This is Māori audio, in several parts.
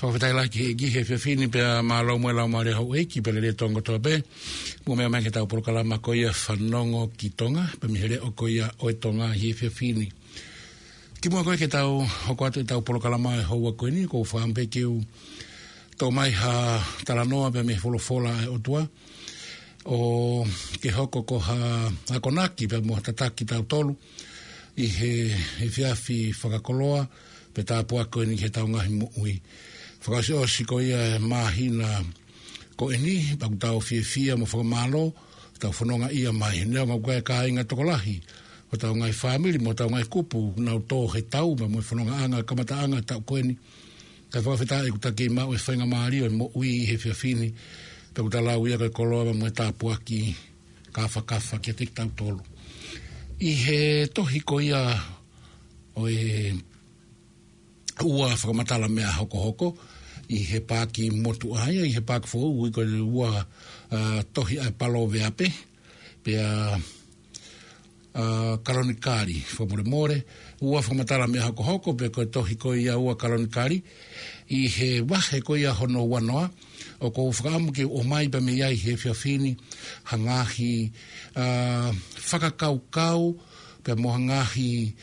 Whakawhitai ki he whiawhini pia mālau mua lau maare hau eiki pele le tonga toa pe. Mua mea mai ke tau porokalama ko ia whanongo ki tonga, pa mihere o ko ia oe tonga hi he whiawhini. Ki mua koe ke tau hoko atu tau porokalama e haua koe ni, ko whaampe kiu tau mai ha talanoa pia me wholofola e otua. O ke hoko ko ha konaki pia mua tataki tau tolu, i he whiawhi whakakoloa, pe tāpua koe ni he tau ngahi mo ui. Whakasi o si ko ia mahina ko eni, paku tau fia mo whakamalo, tau whanonga ia mai. Nea ngau koe ka inga tokolahi, o tau ngai whamiri, mo tau ngai kupu, nau tō he tau, ma mo whanonga anga, kamata anga tau koe ni. Kai whawhita e kutaki mau e whainga maari o mo ui he whiawhini, paku tau lau ia koe koloa, ma mo e tāpua ki kafa ki a tik tau tolu. I he tohi ko ia o e ua whakamatala mea hoko, i he pāki motu aia, i he pāki fōu, i koe ua tohi ai palo veape, pia kalonikari, whamore, ua whakamatala mea hoko, pia koe tohi koe ia ua kalonikari, i he wahe koe ia hono wanoa, o ko whakaamuke o mai pa me iai he whiawhini, hangahi whakakaukau, pia mo hangahi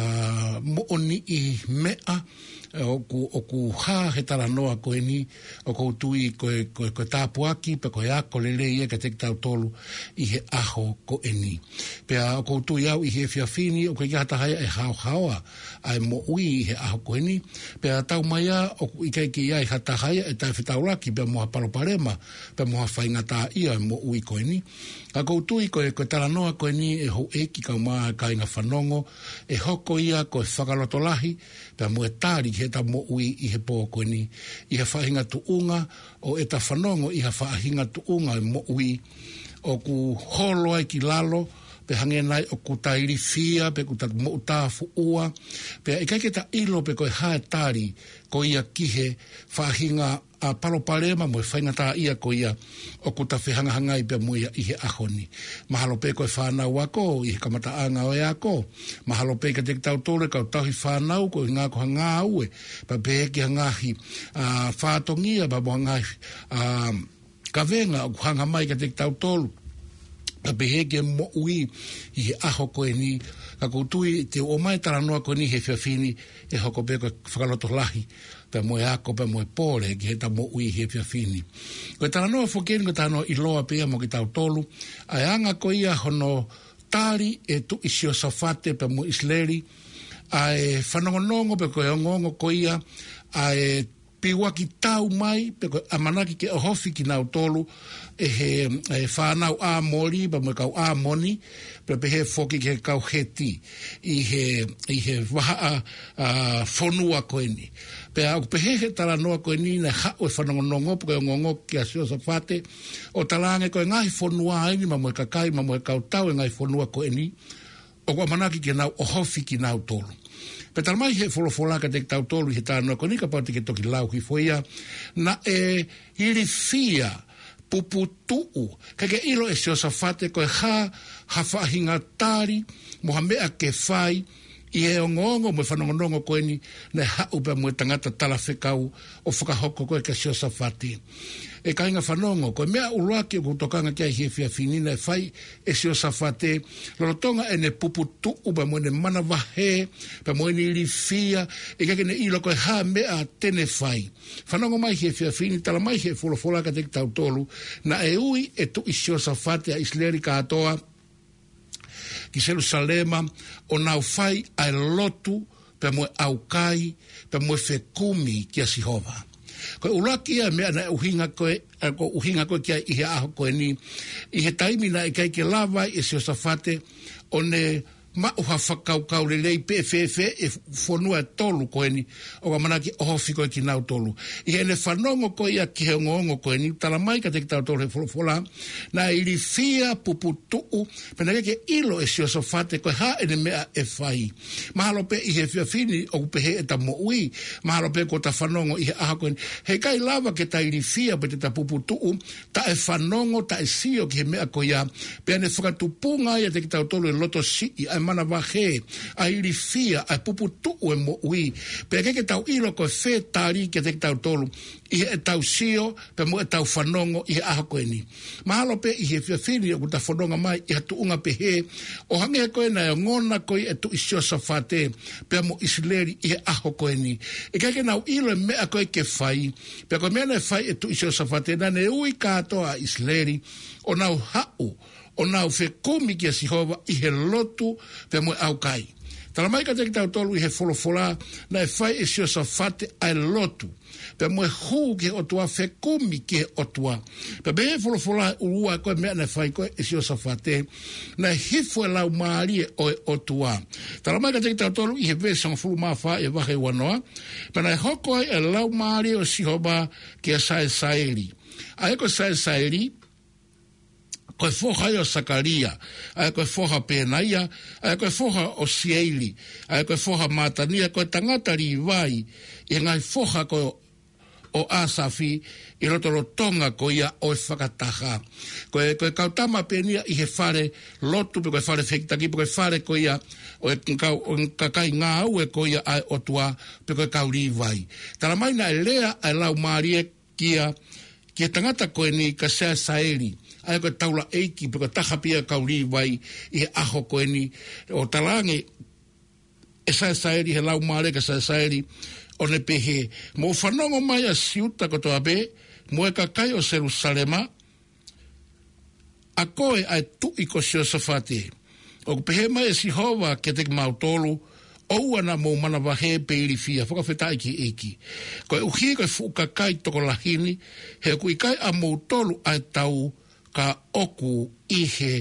mooni i mea, o ku ha he tala noa koe ni, o ko tui koe tāpuaki, pe koe ako lele ia ka tek tau tolu i he aho koe ni. Pea o ko tui au i he whiawhini, o koe kia hatahaya e haoa, ai mo ui i he aho koe ni, pea tau maia, o i kai ki ia i hatahaya e tai whitauraki, pea moha paloparema, pea moha whaingata ia mo ui koe ni. Ka koutui koe tala noa koe ni e ho eki kau maa ka inga whanongo, e hoko ia koe whakalotolahi, pea mo e tāri he ta mo ui i he pō koe ni, i he whahinga tuunga, o e ta whanongo i he whahinga tuunga e mo ui, o ku holo ai ki lalo, pe hangenai o ku tairi fia, pe ku ta mo utafu ua, pe e kai ke ta ilo pe koe hae tāri, ko ia kihe whahinga a palopalema mo e whaingata ia ko ia o ku ta whihangahangai pe mo ia i he ahoni. Mahalo pe koe whanau ako, i he kamata anga o e ako. Mahalo pe ka tek tau tole kau tauhi whanau ko i ngā ko hanga aue. Pa pe eki hangahi whātongia, pa mo hangahi kawenga o hanga mai ka tek tau tolu. Pa pe eki mo ui i he aho koe ni, ka koutui te o mai tala noa koe ni he whiawhini e hoko pe koe whakaloto lahi. Pe mo e ako, pe mo e pōre, ki he ta mo ui he whiawhini. Koe tala noa whokeni, koe tala noa i loa pia mo ki tau tolu, ai anga ko ia hono tāri e tu isio safate pe mo isleri, ai whanongonongo pe koe ongongo ko ia, ai piwaki tau mai, pe koe amanaki ke ohofi ki nau tolu, e he whanau a mori, pe mo e kau a moni, pe he whoki ke kau heti, i he waha whonua koe ni. Pe au pehe tala noa koe ni na hao e whanongonongo po koe ngongo ki a sio safate o talange koe ngai whonua aini ma moe kakai ma moe kautau e ngai whonua koe ni o kua manaki ke nau ohofi ki nau tolu. Pe tala mai he wholofola ka tek tau tolu i he tala noa koe ni ka pauti ke toki lau ki foia na e hiri fia puputuu ka ke ilo e sio safate koe ha whahinga tari moha mea ke whai i he ongongo mo whanongonongo koe ni na hau pe mo tangata tala whekau o whakahoko koe ka sio safati. E ka inga whanongo, koe mea uruaki o kutokanga kia hi whiawhinina e whai e sio safate, lorotonga e ne puputu upa mo ne mana wahe, pe mo ni rifia, e kake ne ilo koe ha mea tene whai. Whanongo mai hi whiawhini, tala mai hi wholofola ka te tau tolu, na e ui e tu i sio safate a isleri ka atoa, ki Jerusalema, o nau whai ai lotu, pe mo au kai, pe mo whekumi ki a Sihova. Koe uraki ia mea na uhinga koe kia i he aho koe ni, i he taimina i kai ke lava i sio safate, o ne mauha whakaukau lelei PFF e whonua tolu koe ni, o ka manaki ohofi koe ki nau tolu. I he ne whanongo koe ia ki he ngongo koe ni, tala mai ka te ki tau tolu he wholofola, na i li fia puputuu, pena ke ilo e sio sofate koe ha ene mea e whai. Mahalo pe i he whiawhini o kupehe e ta mo ui, mahalo pe ko ta whanongo i he aha koe ni. He kai lava ke ta i li fia pe te ta puputuu, ta e whanongo, ta e sio ki he mea koe ia, pe ane whakatupunga ia te ki tau tolu e loto si i mana wahe, ai rifia, ai puputu e mo ui, pe ke tau ilo ko fe tari ke te tau tolu, i e tau sio, pe mo e tau whanongo i he aha koe ni. Mahalo pe i he whiawhiri o kuta whanonga mai, i hatu unga pe he, o hange koe na e ngona koe e tu isio sa whate, pe mo isileri i he aha koe ni. E kake nau ilo e mea koe ke whai, pe koe mea na e whai e tu isio sa whate, na ne ui katoa isileri, o nau hau, o nau whekumi ki a Sihova i he lotu pe mo au kai. Tala mai ka teki tau tolu i he wholofola na e whai e sio sa whate ai lotu. Pe mo e huu ki he otua whekumi ki he otua. Pe me he wholofola urua koe mea na e whai koe e sio sa whate na e hifo e lau maarie o e otua. Tala mai ka teki tau tolu i he vesang fulu maa wha e wahe wanoa. Pe na e hoko ai e lau maarie o Sihova ki a sae saeri. A eko sae saeri, koe foha o Sakaria, ai koe foha Penaia, ai koe foha o Sieili, ai koe foha Matania, koe tangata ri vai, i ngai foha koe o Asafi, i rotoro tonga ko ia o e whakataha. Koe kautama penia i he whare lotu, pe koe whare whekitaki, pe koe whare ko ia o e kakai ngā au e ko ia ai otua, pe koe kauri vai. Tala maina e lea ai lau maarie kia tangata koe ni ka sea saeri, ai koe taula eiki, pe koe taha pia kauri vai i he aho koe ni, o talange e sea saeri, he lau maare ka sea saeri, o ne pehe. Mo whanongo mai a siuta kotoa be, mo e kakai o Jerusalema, a koe ai tu i ko sio safate. O pehe mai e Sihova ke te mautolu, oua na mo mana wahe peiri fia, whakawhetai ki eki. Koe uhi koe fukakai toko lahini, he kui kai a mautolu ai tau ka oku i he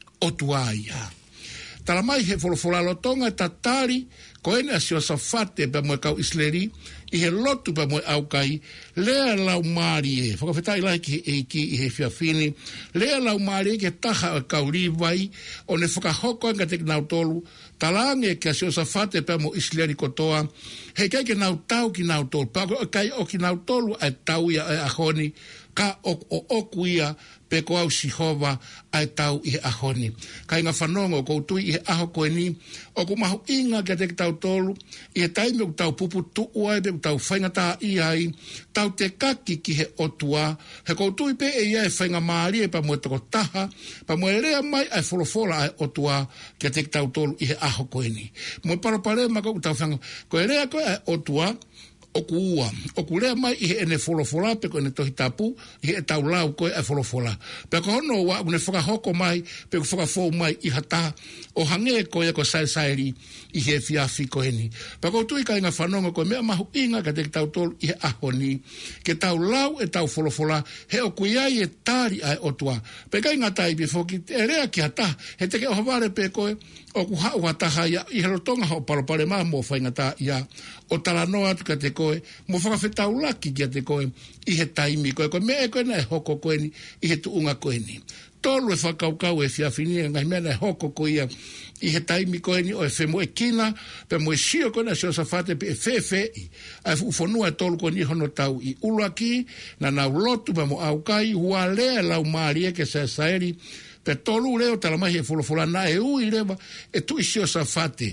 otuaia. Tala mai he wholofolalo tonga tatari, koe ne asio sa whate pa moe kau isleri, i he lotu pa moe aukai, lea lau maari e, whakawhetai lai ki eiki i he whiawhini, lea lau maari e ke taha o kau riwai, o ne whakahoko nga te nau tolu, talange ke asio sa whate pa moe isleri kotoa, he kai ke nau tau ki nau tolu, pa kai o ki nau tolu ai tau ia ai ahoni, ka o oku ia, pe ko au Sihova ai tau i he ahoni. Kai ngā whanongo koutui i he aho koe ni, o ku mahu inga kia te tau tolu, i he taime ku tau pupu tuua e pe ku tau whaingata i ai, tau te kaki ki he otua, he koutui pe e ia e whainga maari e pa mue toko taha, pa mue rea mai ai wholofola ai otua kia te tau tolu i he aho koe ni. Mue parapare ma ku tau whanga, koe rea koe ai otua, oku ua, oku lea mai i he ene wholofola, pe ko ene tohi tapu, i he tau lau koe e wholofola. Pe ko hono wa, une whakahoko mai, pe ko whakafou mai i hata, o hange koe ko saeri i he fiafi koe ni. Pe ko tui kai ngā whanonga koe mea mahu inga ka te tau tolu i he ahoni, ke tau lau e tau wholofola, he oku iai e tari ai otua. Pe kai ngā tai bifoki, e rea ki hata, he teke o haware pe koe, o ku hau hataha ia, i he rotonga hau palopare maa mo whaingata ia, o talanoa atu ka te koe, mo whakawhetau laki kia te koe, i he taimi koe, koe mea e koe na e hoko koe ni, i he tuunga koe ni. Tolu e whakaukau e whiawhini, ngai mea na e hoko koe ia, i he taimi koe ni, o e whemo e kina, pe mo e sio koe na sio sa whate, pe e whewhei, a ufonua e tolu koe ni hono tau i ulaki, na nau lotu pe mo aukai, hua lea lau maari e ke sa saeri, pe tolu leo talamahi e wholofola na e ui lewa, e tu isio sa whate,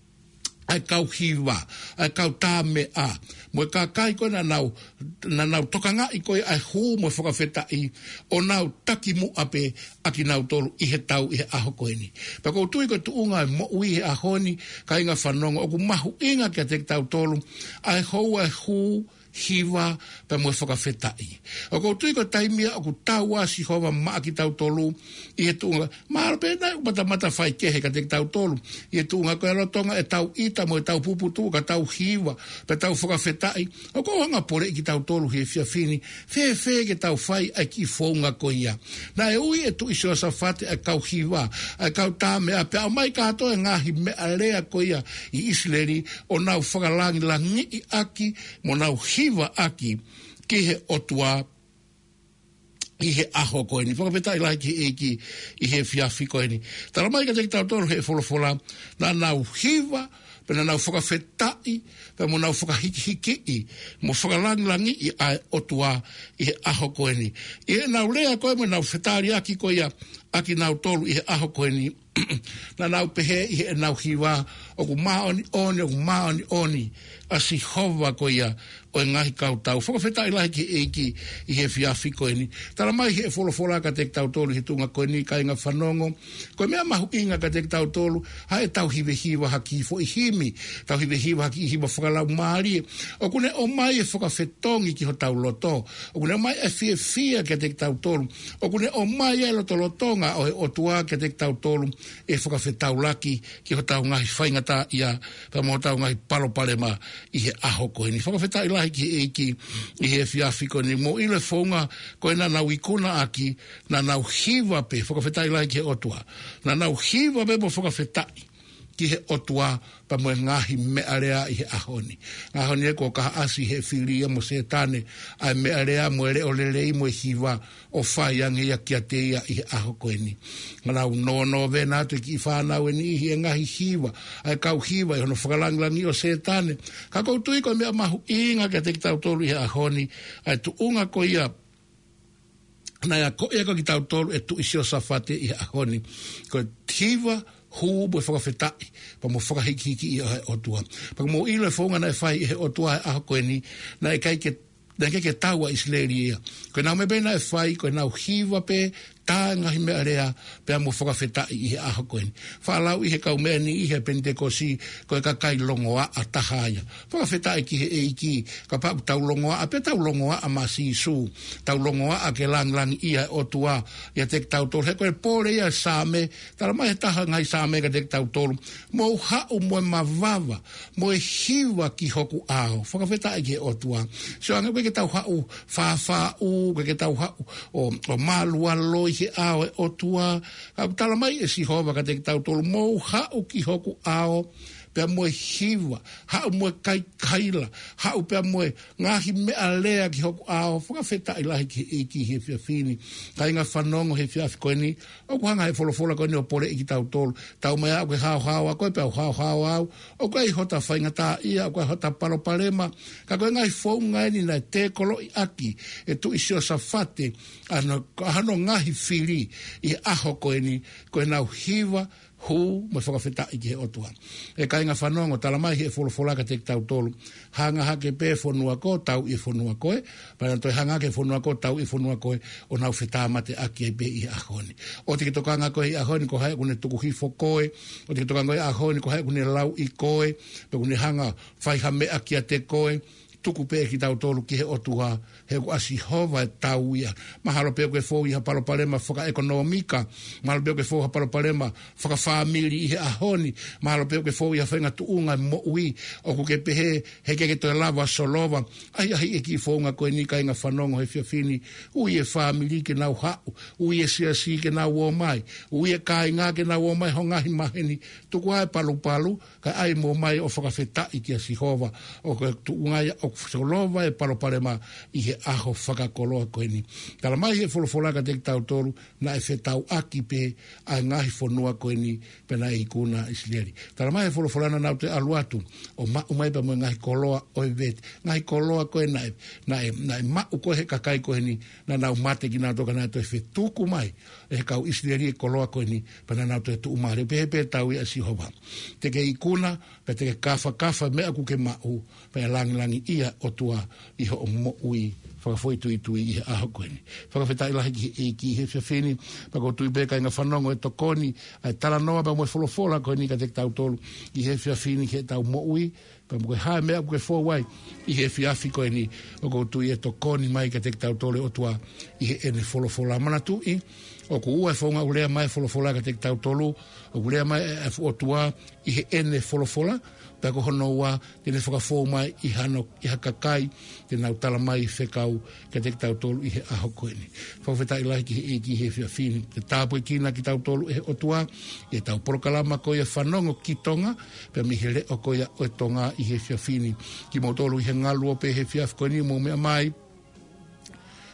ai kau hiwa, ai kau tā me a. Mo e ka kai koe na nau tokanga i koe ai hū mo e whakawheta i o nau taki mu ape aki nau tolu i he tau i he aho koe ni. Pa kou tui koe tu unga e mo ui he ahoni ka inga whanonga o ku mahu inga kia te tau tolu ai hou ai hū hiwa pa mo e whakawheta i. O kou tui koe taimia o ku tau a Sihova maa ki tau tolu i he tuunga. Mahara pēnā u mata whai kehe ka te tau tolu i he tuunga koe alotonga e tau ita mo e tau puputu ka tau hiwa pa tau whakawheta i. O kou hanga pore i ki tau tolu he whiawhini whewhe ke tau whai ai ki whaunga ko ia. Na e ui e tu iso sa whate a kau hiwa a kau tāme a pe au mai kato e ngahi me a lea ko ia i Isleri o nau whakalangi la ngi i aki mo nau hiwa aki ki he otua i he aho koe ni. Whakapeta i lai ki eki i he whiawhi koe ni. Tara mai ka te ki tau tolu he wholofola na nau hiwa pena nau whakawhetai, pe mo nau whakahiki i, mo whakalangilangi i ai otua i he aho koe ni. I he nau lea koe mo nau whetari aki koe ia, aki nau tolu i he aho koe ni na nau pehe i he nau hiwa o ku maoni oni a si hova ko ia o e ngahi kautau. Whakawheta i lahi ki eiki i he whiawhi koe ni. Tara mai he wholofola ka te tau tolu he tunga koe ni ka inga whanongo. Koe mea mahu inga ka te tau tolu ha e tau hiwe hiwa haki fo i himi. Tau hiwe hiwa haki i hiwa whakalau maari. O kune o mai e whakawhetongi ki ho tau loto. O kune o mai e fia ka te tau tolu. O kune o mai e loto lotonga o he otua ka te tau tolu e whakawhetau laki ki ho tau ngahi whaingata ia pa mo tau ngahi palopalema i he aho koe ni. Whakawheta i lahi ki eiki i he whiawhi koe ni. Mo ile whaunga koe na nau ikuna aki na nau hiwa pe. Whakawheta i lahi ki he otua. Na nau hiwa pe mo whakawhetai ki he otua pa mo ngahi mea rea i he ahoni. Ahoni e ko kaha asi he whiria mo setane ai mea rea mo ere o lelei mo e hiwa o whai ange ia kia te ia i he aho koe ni. Nau no vena atu ki whanau e ni i he ngahi hiwa. Ai kau hiwa i hono whakalanglangi o setane. Ka koutui koe mea mahu inga kia te ki tau tolu i he ahoni. Ai tu unga ko ia na ia ko ea ko ki tau tolu e tu isi o safate i he ahoni. Koe hiwa hu mo whakawhetai, pa mo whakahiki i he otua. Pa mo ilo e whaunga na e whai i he otua e aho koe ni, na e kai ke taua isleri ia. Koe nau me bena e whai, koe nau hiwa pe, tā ngahi mea rea, pea mo whakawhetai i he aho koe ni. Whalau i he kau mea ni i he pentekosi, koe ka kai longoa a tahaya. Whakawhetai ki he eiki, ka pau tau longoa a, pea tau longoa a masi su, tau longoa a ke lang i he otua, ia tek tau tolu. He koe pōre ia sāme, tara mai he taha ngai sāme ka tek tau tolu. Mo hau mo e mawava, mo e hiwa ki hoku ao. Whakawhetai ki he otua. So anga koe ke tau hau whawhau, koe ke tau hau o malua loi he ao e otua. Ka tala mai e si hova ka te tau tolu. Mou hau ki hoku ao. Pea moe hiwa. Hau moe kaila. Hau pea moe ngahi mea lea ki hoku ao. Whakawheta i lahi ki eiki he whiawhini. Ka inga whanongo he whiawhi koe ni. O kuhanga he wholofola koe ni o pore iki tau tolu. Tau mai au ke hao a koe pea hao au. O koe i hota whaingata ia. O koe hota palopalema. Ka koe ngai whaunga ni na te kolo i aki. E tu isi o safate. Hano ngahi whiri i aho koe ni. Koe nau hiwa. Hu, mo whakawheta i ki he otua. E ka inga whanongo, tala mai he wholofola ka te tau tolu. Hanga hake pē whonua ko, tau i whonua koe. Pana toi hanga hake whonua ko, tau i whonua koe. O nau whetā mate aki e pē i ahoni. O te ki tokanga koe i ahoni, ko hae kune tuku hifo koe. O te ki tokanga i ahoni, ko hae kune lau i koe. Pe kune hanga whaihame aki a te koe. Tuku pē ki tau tolu ki he otua, he ku asi hova e tau ia. Mahalo pē koe fōu i ha palopalema whaka ekonomika, mahalo pē koe fōu ha palopalema whaka whamili i he ahoni, mahalo pē koe fōu i ha whainga tuunga mo ui, o ku ke pehe, he ke toi lava solova, ai e ki fōunga koe ni ka inga whanongo he whiawhini, ui e whamili ke nau hau, ui e siasi ke nau o mai, ui e kai ngā ke nau o mai ho ngahi maheni, tuku ai palu, ka ai mo mai o whakawhetai ki a si hova, o koe tuunga ia, o solova e palopalema i he aho whakakoloa koe ni. Tala mai he wholofolaka te tau tolu na e whetau aki pe a ngahi whanua koe ni pe na e ikuna isleri. Tala mai he wholofolana nau te aluatu o mau mai pa mo ngahi koloa o e vete. Ngahi koloa koe na e mau koe he kakai koe ni na nau mate ki nau toka na to e whetuku mai e he kau isleri e koloa koe ni pa na nau to e tu umare. Pe he pe tau i a si hova. Te ke ikuna pe te ke kafa mea ku ke mau pe langi ia o tua i ho mo ui whakafoitui i he aho koeni. Whakawhetai lahi ki he whiawhini, pako tui beka inga whanongo e tokoni, ai tala noa pa moe wholofola koeni ka te tau tolu i he whiawhini ki he tau mo ui, pa moe hae mea koe fōwai i he whiawhi koeni, o ko tui e tokoni mai ka te tau tolu o tua i he ene wholofola mana tui, o ko ua e whaunga ulea mai wholofola ka te tau tolu, o ulea mai e o tua i he ene wholofola, pako hono ua, tene whakafō mai i hakakai, tene au tala mai whekau, ka te tau tolu i he aho koeni. Whawhetai lahi ki he whiawhini, te tāpui kina ki tau tolu i he otua, i tau porokalama koia whanongo ki tonga, pia mi he leo koia o tonga i he whiawhini, ki mo tolu i he ngalu o pe he whiawhi koeni, mo mea mai,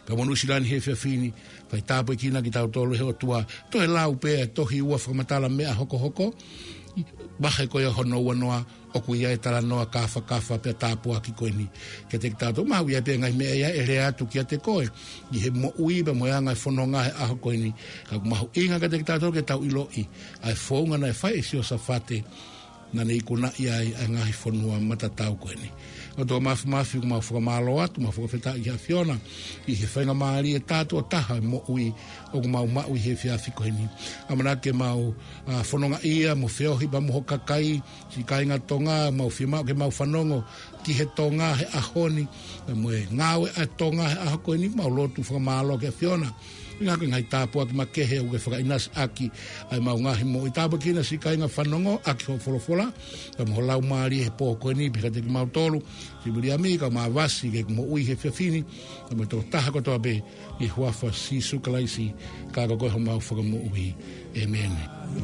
ka monu silani he fini fai tapo kina ki tau tolu he o tua to he lau pe tohi ua whakamatala mea hoko bahe ko ia hono wanoa o ku ia e tala noa kafa pe tāpua ki koe ni. Ke te tātou mau ia pe ngai mea ia e rea tu ki a te koe. I he mo uiba mo ia ngai whanonga he aho koe ni. Ka mahu inga ka te tātou ke tau ilo i. Ai whaunga na e whai e si o sa whate na ne ikuna ia ai ngai whanua matatau koe ni. O tō mafi kuma whakamalo atu, ma whakawheta i ha Fiona, i he whainga maari e tātua taha mo ui, o ku mau i he whiawhi koe ni. Amana ke mau whanonga ia, mo whiohi ba mo hokakai, si kainga tonga, mau whimau ke mau whanongo, ki he tonga he ahoni, mo e ngawe a tonga he aho koe ni, mau lotu whakamalo ke Fiona. Ngā ke ngai tāpua ki makehe o ke whakainas aki ai mau ngahi mo i tāpua kina si kainga whanongo aki ho wholofola ka mo lau maari he pō koe ni pika te ki mau tolu si buri ami ka maa vasi ke mo ui he whiawhini ka mo tō taha kotoa be i huafa si sukalaisi ka koe ho mau whakamo ui e mene.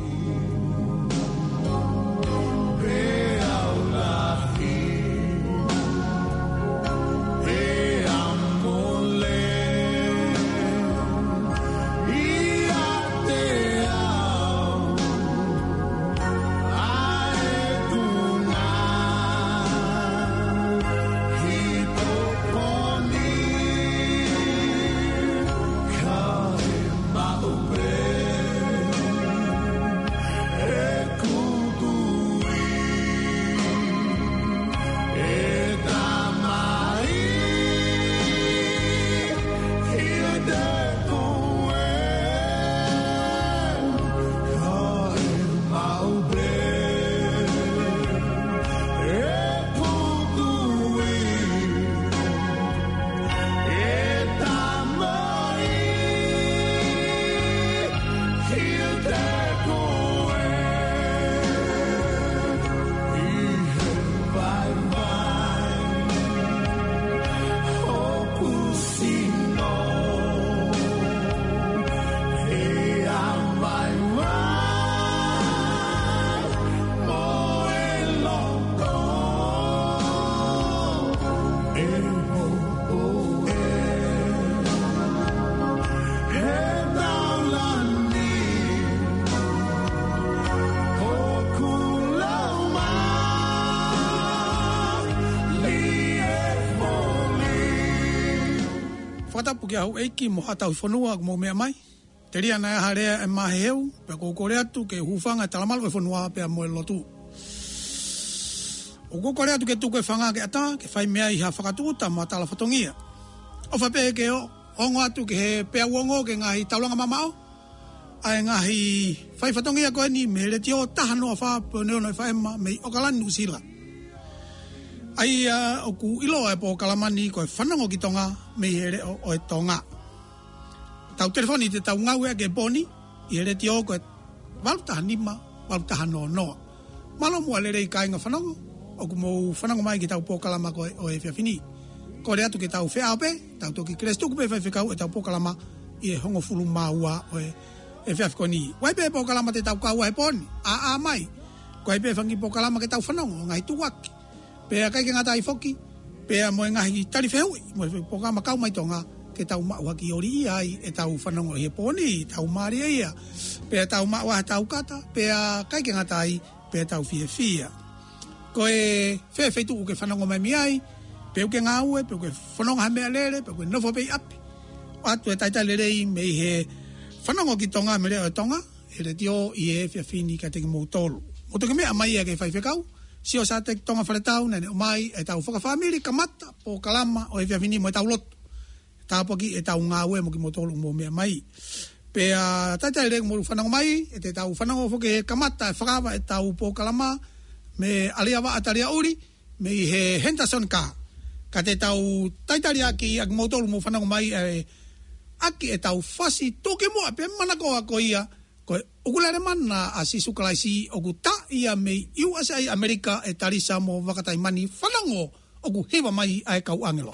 Whatapu ki au eiki mo hatau whanua mo mea mai. Te ria na harea e maheu, pe kore atu ke hufanga talamalo e whanua pe a moe lotu. O kore atu ke tuko e whanga ke ata, ke whai mea i ha whakatuta ma tala whatongia. O whape ke o, ongo atu ke he pea uongo ke ngahi taulanga mamao. Ai ngahi whai whatongia koe ni me le tio tahanoa wha pōneono e whaema mei okalani usila. Ai o ku ilo e po kalamani ko e whanango ki tonga me here o e tonga. Tau telefoni te tau ngau ea ke poni i here ti o ko e walutaha nima, walutaha no noa. Malo mua lere i kainga whanango o ku mou whanango mai ki tau po kalama ko o e whiawhini. Ko re atu ke tau whea ope, tau toki krestuku pe whaiwhikau e tau po kalama i e hongo fulu maua o e whiawhikoni. Wai pe po kalama te tau kaua e poni, a mai. Ko e pe whangi po kalama ke tau whanango, ngai tuwaki. Pea kai ke ngata i foki, pea moe ngahi tari whehui, moe poka makau mai tonga, ke tau maua ki ori ia ai, e tau whanongo he poni, tau maari ia, pea tau maua he tau kata, pea kai ke ngata ai, pea tau fia. Ko e whewhetu uke whanongo mai miai, pea uke ngāue, pea uke whanongo ha mea lere, pea uke nofo pei api. Atu e taita lerei mei he whanongo ki tonga me leo e tonga, he re tio i e whiawhini ka teki mou tolu. Moto ke mea mai e ke whaiwhekau, si o sa te tonga wharetau, nene o mai e tau whakawhamiri kamata po kalama o e whiawhini mo e tau lotu. Tau poki e tau ngāue mo ki mo tolu mo mea mai. Pea taitai regu mo whanango mai, e te tau whanango whoke he kamata e whakawa e tau po kalama, me aliawa ataria uri, me he Henderson ka. Ka te tau taitari aki aki mo tolu mo whanango mai, aki e tau whasi toke mo a pe manako a ko ia, ko ukulare mana a si sukalaisi oku ta ia mei USA Amerika e tarisa mo wakatai mani whanango oku hewa mai ai kau angelo.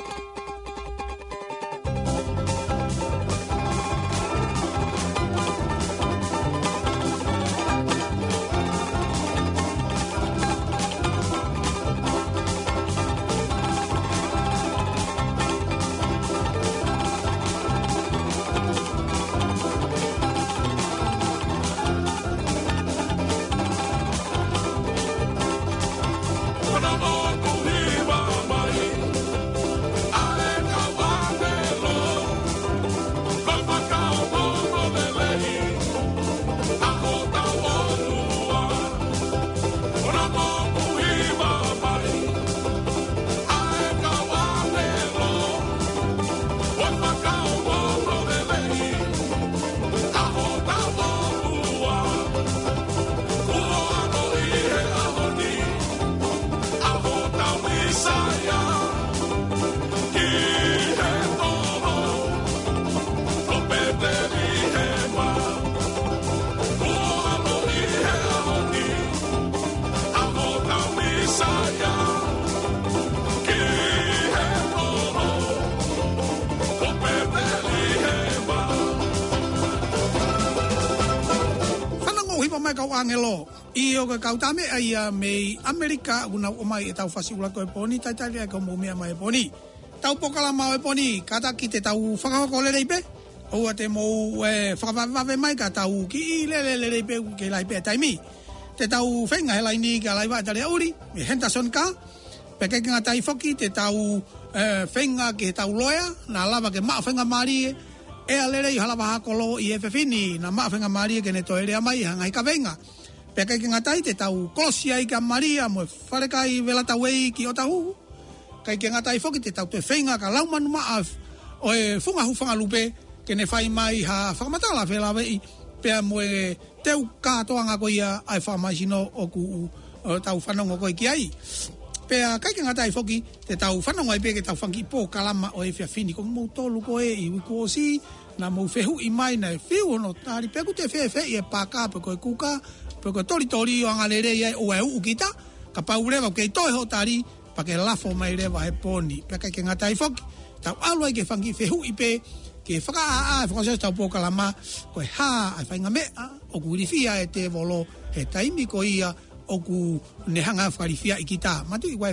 angelo I o ka kautame ai me Amerika una o mai tau fasiula ko poni taitali ko mo me mai poni tau pokala mai poni kata ki te tau whakako le reipe o te mo whakawawave mai ka tau ki le reipe ke lai pe taimi te tau whenga he lai ni ka lai wa tale uri me Henderson ka pe ke nga tai foki te tau whenga ke tau loya na lava ke ma whenga mari e alere I halawa hakolo I fefini na ma whenga mari ke ne toere mai hanga I ka venga pe ke nga tai te tau kolosia I ka maria mo wharekai velata wei ki o tau kai ke nga tai foki te tau te whenga ka lauman ma o funga hufanga lupe ke ne whai mai ha whakamatala whela wei pe mo teu katoanga ko ia ai whamaisino o ku tau whanongo ko ki ai pea kai ke ngatai foki te tau whanongo I pe ke tau whangi po kalama o whiawhini ko mou tolu ko I wiko si na mou whehu I mai na whiu ono tari pe ku te whewhe I paka pe koe kuka pe koe tori o angalere I o e ukita ka pau rewa ke toi ho tari pa ke lafo mai rewa he poni pe kai ke ngatai foki tau aloi ke whangi whehu I pe ke whaka whakaseo tau po kalama koe ha ai whainga mea o ku rifia te volo he taimi ko ia o ku ne hanga whakarifia I kita matu I wai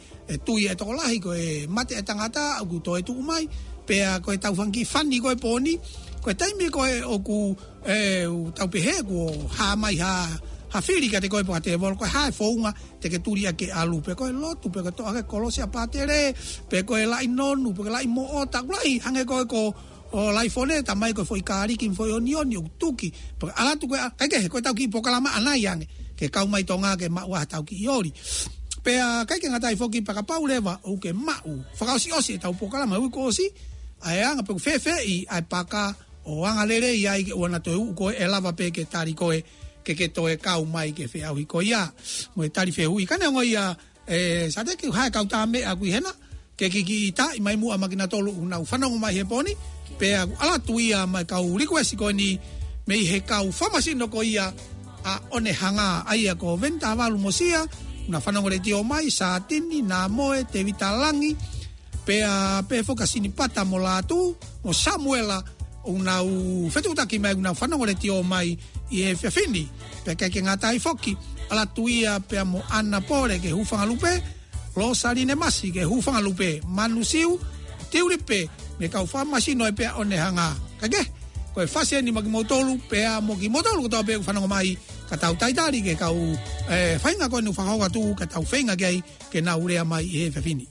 tui toko lahi koe mate tangata o ku toe tu mai pea koe tau whangi whani koe poni koe taimi koe o ku tau pehe ko ha mai ha whiri ka te koe pa te volo koe ha whaunga te ke turi ake alu pe koe lotu pe koe toa ke kolosia patere pe koe lai nonu pe koe lai mo o tak lai hange koe ko o lai fone tamai koe foi kariki foi onioni o tuki pe alatu koe kai koe tau ki pokalama anai ange ke kau mai tonga ke mau tau ki iori pe kai ke ngatai foki pa ka paulewa o ke mau whakausi osi tau pokala mai ko osi ai anga pe fefe I ai paka o anga lere I ai o na to ko e lava pe ke tari koe ke toe kau mai ke fe au ko ia mo tari fe hui kana ngo ia sa te ke ha kau tame a ku hena ke ki ta mai mu makina tolu una whanongo mai he poni pe ala tuia mai kau request ko ni me he kau famasino ko ia a one hanga ai ko venta valu mosia na whanongo re tio mai sa tini na moe te vitalangi pe fokasini pata mo latu mo Samuela una fetutaki mai una whanongo re tio mai I whiawhini pe ke ngatai foki ala tuia pe mo ana pore ke hufanga lupe lo sarine masi ke hufanga lupe manusiu tiuripe me kau famasino pe one hanga kage koe fase ni magimotolu pe mo gimotolu ko pe whanongo mai ka tau taitari ke kau whainga koe nu whangaunga tu ka tau whainga kei ke na urea mai I he whiawhini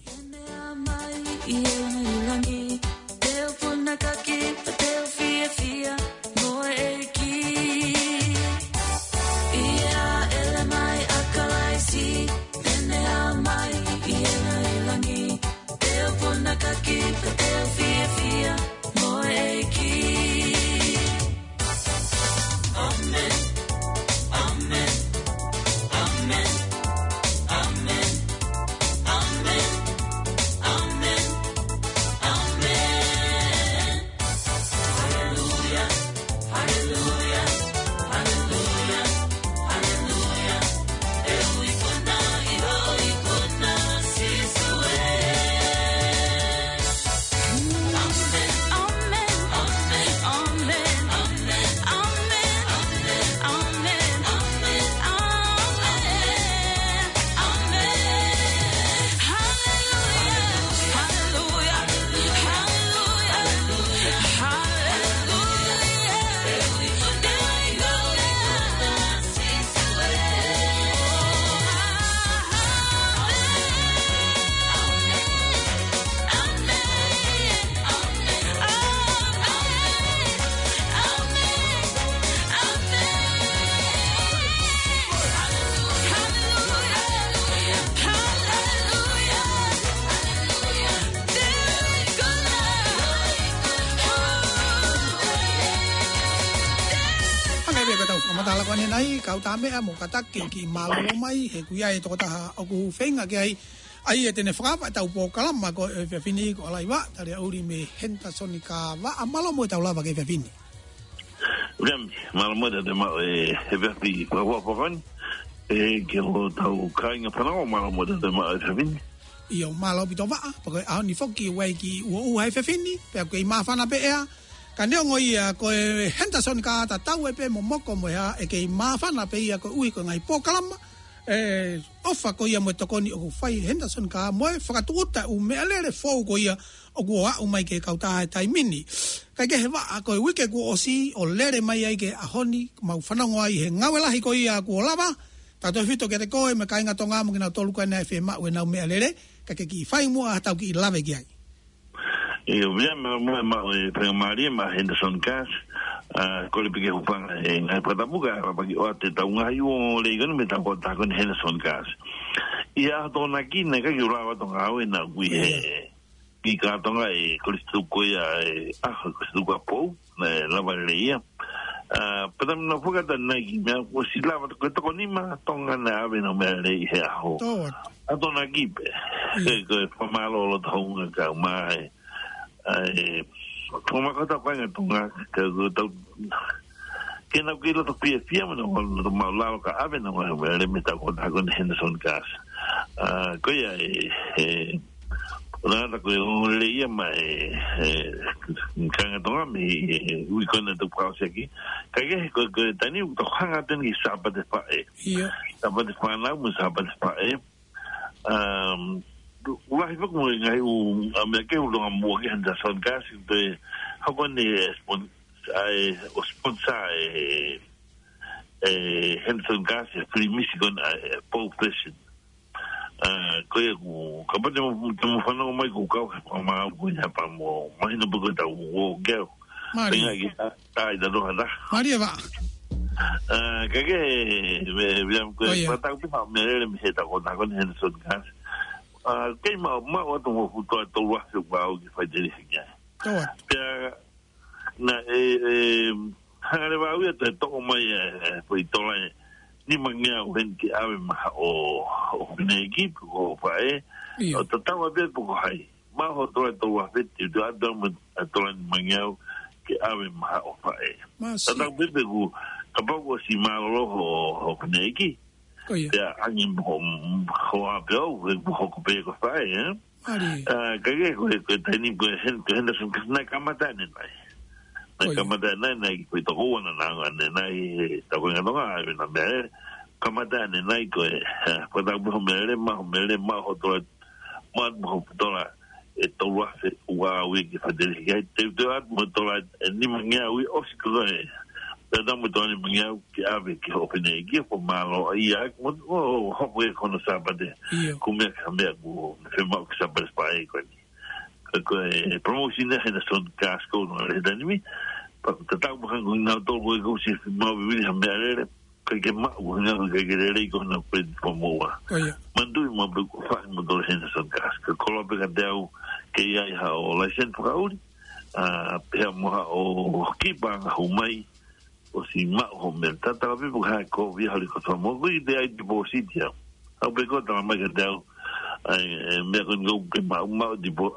Nai kau tame mo kataki ki malo mai he kuia e toko taha o ku whenga ke ai e tene whakapa tau po kalama ko e whiawhini ko alai wa tare auri me Henderson ka wa a malo mo tau lava ke whiawhini Ram, malo mo te ma e whiawhi kwa wapakon e ke ho tau kainga whanau malo mo te ma e whiawhini Io malo pito wa, pako a ni foki wei ki ua hai whiawhini pe ko I mawhana pe ea Kaneo ngoi ko Henderson ka ta tau pe momoko mo ya e ke mafana pe ia ko ui ko ngai pokalama ofa ko ia mo tokoni o fai Henderson ka mo fakatuta u me alere fo ko ia o go a mai ke kauta tai mini kai ke va ko wike ko osi o lere mai ai ke ahoni mau fana ngoi he ngawela hi ko ia ko lava ta to fito ke te ko me kai nga tonga mo na tolu ka na fe ma we na me alere ka ke ki fai mo a tau ki lave ki ai eu via ma Maria ma Henderson Cash ko le pike hupanga ngai pata buka pa ki o te tau ngai o le gano me ta ko ta con Henderson Cash ia to na ki ne ka ki ura to ngau na wi ki ka to ngai ko stu ko ya ko stu ko po la valeria pata no fuga ta na ki me ko si la ko to ni ma to ngana ave no me le he ho a to na ki pe ko fa malo lo to nga mai como que está con tunga que no quiero to pie fiamno no malo ka ave no me me está con Henderson Cash ko ya nada ko leía mai kan tonga mi ui con tu pausa aquí que tani to hanga ten sabat pa sabat pa na mo sabat pa wah ibu mo ngai u Amerika u longa mo ke Henderson Cash de hagon ni sponsor Henderson Cash free Michigan pole position ko ye ku ka ba mo fana mai ku ka ma ku ya pa mo mai no bugo ta wo gel Maria ai da do hada Maria va que bien ko ta ku pa me me ta ko Henderson Cash que ma o to futo to wa se ba o que faz ele ficar na hangare ba u te to mai foi to la ni mangia o que ave ma o ne equipe o fa o to ta wa be po hai ma ho to wa be ti do adam to la mangia que ave ma o fa ta be be ku ka ba ko si ma lo o ne equipe ya angin ho abel ho ko pe ko fai que tani ko Henderson na kamata ne na kamata na ko to ko na na ta ko ngano na me kamata ne na ko ko ta bo me ma ho to ma ho to la e to wa we ki fa de te mo to la ni mangia we osko da mo toni mangia ki ave ki opene ki po malo ia mo ho we kono sabade come cambia go fe mo que sabes pai ko promotion de Henderson Cash ko no le dani pa ta mo hango na to go go si mo vi hamere que ma go na que le ko na pe po mo wa mandu mo bu fa mo do Henderson Cash ko lo pe deu que ia ha o la gente fraudi pe mo o ki ba ho mai o si ma ho me tata la vivo ha ko vi hali ko mo vi de ai bo sitia au be ko ta ma que deu me ko go ke ma di bo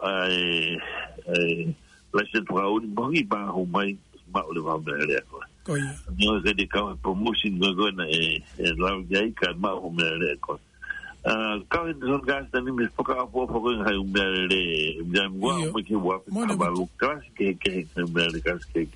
la gente fraudi bo ki ba ho mai ma o le va bere ko no que de ka promotion go na la gai ka ma ho me le ko ka Henderson Cash tani me foka po ko ha un bere ya mo ki wa ba lu class que bere ka que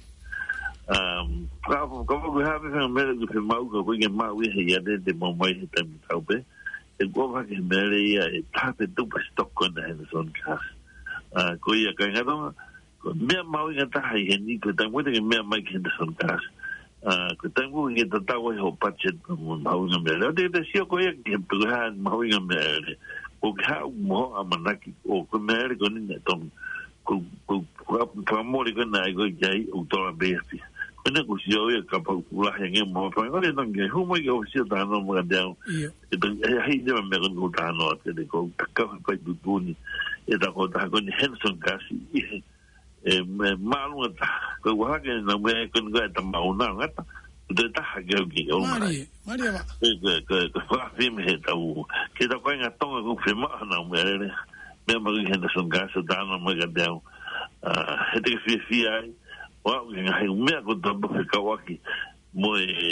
como que have a medical que mau que mau ya de mo mai tem taupe e go va que mere ya tape tu stock con Henderson Cash ko ya ka ngado me mau ya ta hai ni que tan bueno que me mai Henderson Cash que tengo que tratar o budget mo mau na mere de si ko ya que ha mau ya mere o ka mo amanaki o ko mere con ni tom ko mo ri ko na go jai o to la be Kena kusio ya kapal pulah yang mau apa? Kalau yang tangga, humai kau kusio tanah mengadang. Itu hari ni memang kau tanah, jadi kau takkan kau duduni. Itu kau takkan Henderson Cash. Malu tak? Kau hagen namanya kau ada mau nang apa? Itu tak hagen kau. Mari apa? Kau film tahu. Kita kau ingat tong aku film namanya. Memang Henderson Cash tanah mengadang. Itu via wa ngai me ko to be kawaki mo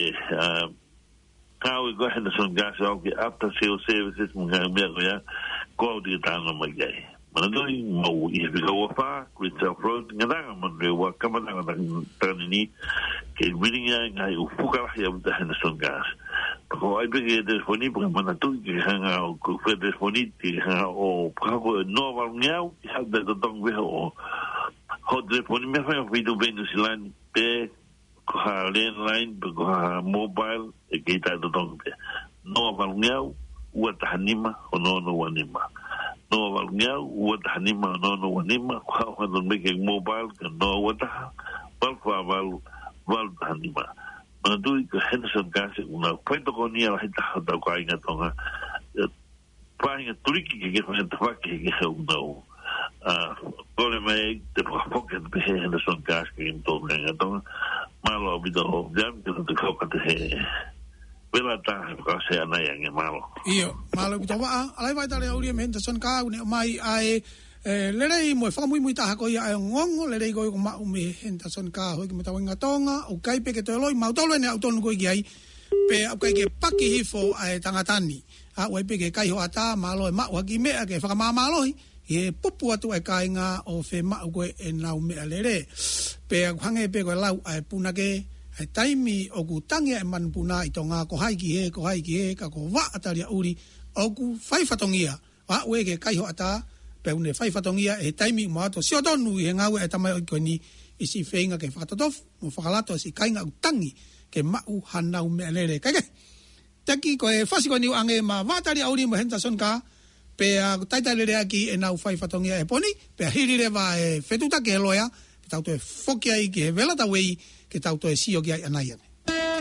how we go Henderson Cash okay after sales services mo ngai me ko ya ko di tano magai Manadoi mau I bika wafa kuita pro ngadanga manre wa kamatanga tanini ke wiringa ngai ufuka ya buta Henderson gas. Ko ai bige telefoni porque manatu ke hanga o ku telefoni ti hanga o kako no va ngau ha de tong ve o ho telefoni me fa video bendo silan pe ko ha landline ko ha mobile e ke ta tong pe no va ngau wa tahanima o no wanima no valngau wata hanima no wanima kwa quando me que mobile que no wata val hanima mandu que Henderson gas una cuento con ella la gente da kwa inga tonga painga turiki que fa fa que no pole me de pocket de Henderson gas que entonces entonces malo video jam que te coca te Vela ta ka se ana yang malo. Iyo, malo kita wa alai vai tale uri men son ka ne mai ai lerei mo fa muy ta ko ia ngongo lerei ko ma me henta son ka ho ki meta wenga tonga o kai pe ke to loi mau tolo ne auton ko gi pe au kai ke paki hifo ai tangatani a wai pe ke kai ho ata malo ma wa ki me ke fa ma malo e pupu atu e kai nga o fe ma ko e nau me lere pe hange pe ko lau ai puna ke taimi o ku tangia e manpuna i tonga ko haiki he ka ko wa ataria uri o ku fai fatongia wa we ke kai ho ata pe une fai fatongia e taimi mo ato sio tonu he ngau e tamai o ni isi feinga ke fatatof mo fakalato si kai nga utangi ke mau hanau melele kai taki ko e fasi ko ni ange ma wa ataria uri mo Henderson ka pe a taita lele aki e nau fai fatongia e poni pe hiri le va e fetuta ke loya tau to fokia i ke vela ta wei que tau to sio que anai ane.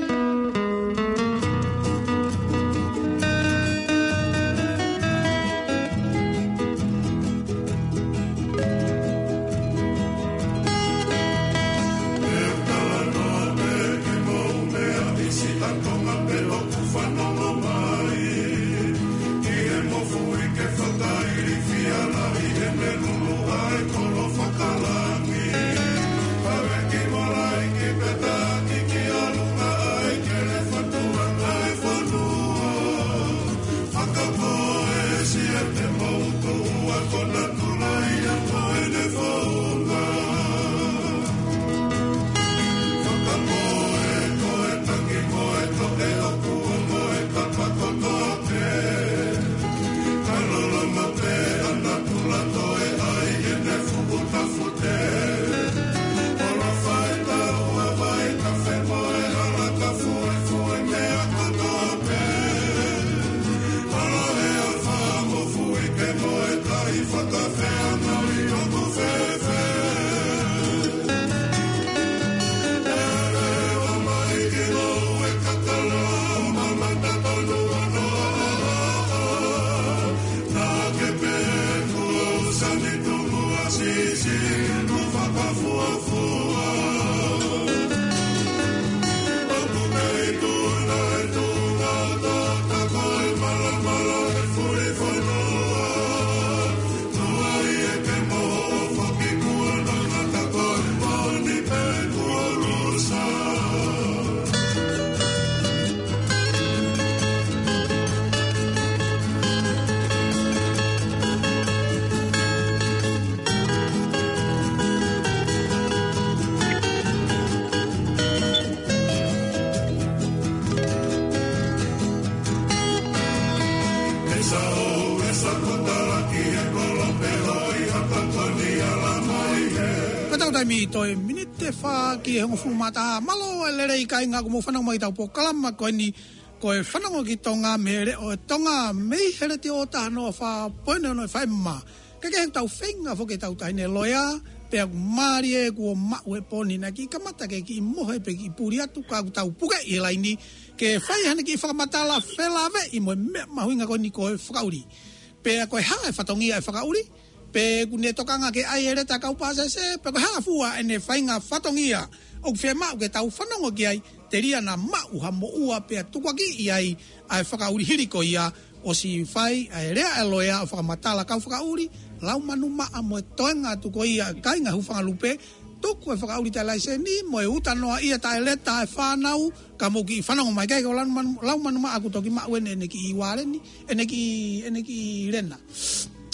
mi toi minute fa ki ho fumata malo lere kai nga ko mo fana mai tau po kalama ko ni ko e fana ngo ki tonga mere o tonga me hele ti o ta no fa pono no fa ma ke ke tau fenga fo ke tau tai ne loya pe mari e ko ma we poni na ki kamata ke ki mo he pe ki puri atu ka tau puga i laini ke fai hane ki fa mata la fela ve i mo ma huinga ko ni ko fakauri pe ko ha fa tongia fakauri pe kune tokanga ke ai ere ta kau pasa se pe ko ha fua ene fainga fatongia o fe ma ke tau fanongo ki ai teria na ma u ha mo ua pe tu kwa ki ai ai fakauri hiriko ia o si fai ere aloya fa matala kau fakauri lau manu ma amo toenga tu ko ia kainga hu fanga lupe to ko fakauri ta lai se ni mo uta no ia ta ele ta fa nau kamo ki fanongo mai kai ko lau manu ma aku to ki ma wene ne ki iware ni ene ki rena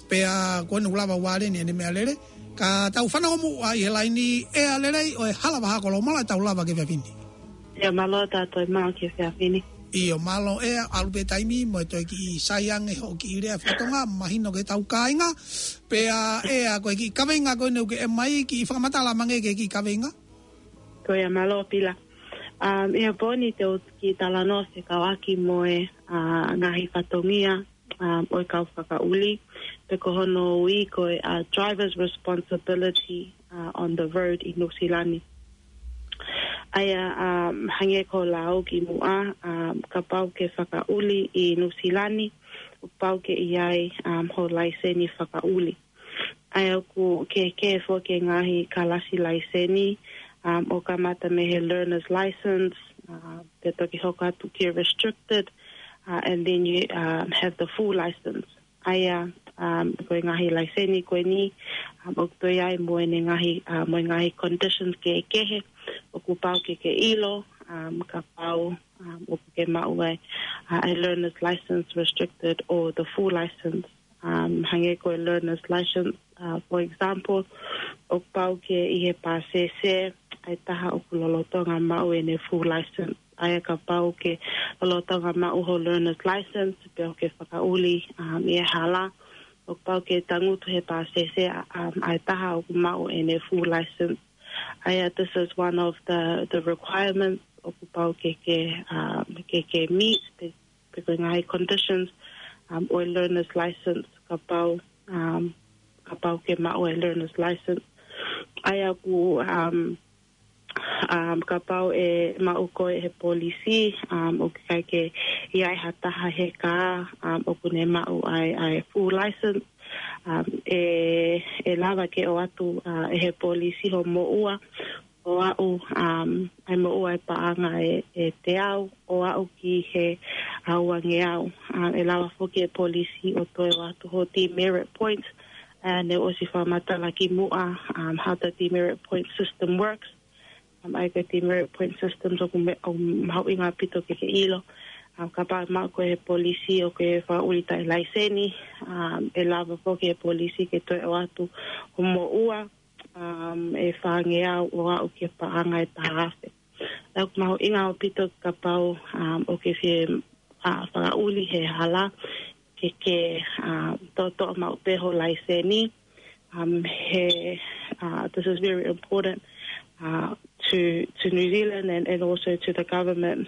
Pea koe no lava wale ni me alere. Ka tau whana omu a i helai ni e alere o e halawa hakolo mala tau lava ke whiawhini. Ia malo tātou mau ke whiawhini. Iyo malo e alupe taimi mo e toi ki sayang e ho ki irea whatonga mahino ke tau kāinga. Pea e a koe ki kawenga koe neu ke e mai ki whakamatala mange ke ki kawenga. Koe a malo pila. Ia poni te o ki talano se kawaki moe ngahi whatongia o e kau whakauli. Pe kohono ui koe driver's responsibility on the road in Nusilani. Aia hange ko lao ki mua ka pau ke whakauli i Nusilani o pau ke iai ho laiseni whakauli. Aia ku ke fo ke ngahi ka lasi laiseni o ka mata me he learner's license te toki hoka tu ke restricted and then you have the full license. Aia koe ngahi laiseni koe ni o toi ai mo ngahi conditions ke kehe o ku pau ke ilo ka pau o ke mau ai a learner's license restricted or the full license. Hange koe learner's license for example o pau ke i he pasese ai taha o ku lolotonga mau e ne full license. Aia ka pau ke lolotonga mau ho learner's license pe o ke whakauli i e hala o pau ke tangutu he pasese ai taha o ku mau e ne full license. This is one of the requirements of pau ke meet because ngai conditions or learner's license ka pau ke mau e learner's license. Aya ku ka pau e mau koe he polisi o kai ke iai hataha he ka o kune mau ai full license. E lava ke o atu he polisi ho moua o au ai moua e paanga e te au o au ki he auange au e lava foki e polisi o toi o atu ho demerit points and e osi whamatala ki mua how the demerit point system works. Ai ka demerit point systems o hau inga pito ke ilo. Ka pa ma ko he polisi o ke fa ulita laiseni e lava fo ke polisi ke to o atu o mo ua e fa ngea o ke pa anga e tahafe ak ma inga o pito ka pa o ke fe fa uli he hala ke to ma pe ho laiseni this is very important to New Zealand and also to the government.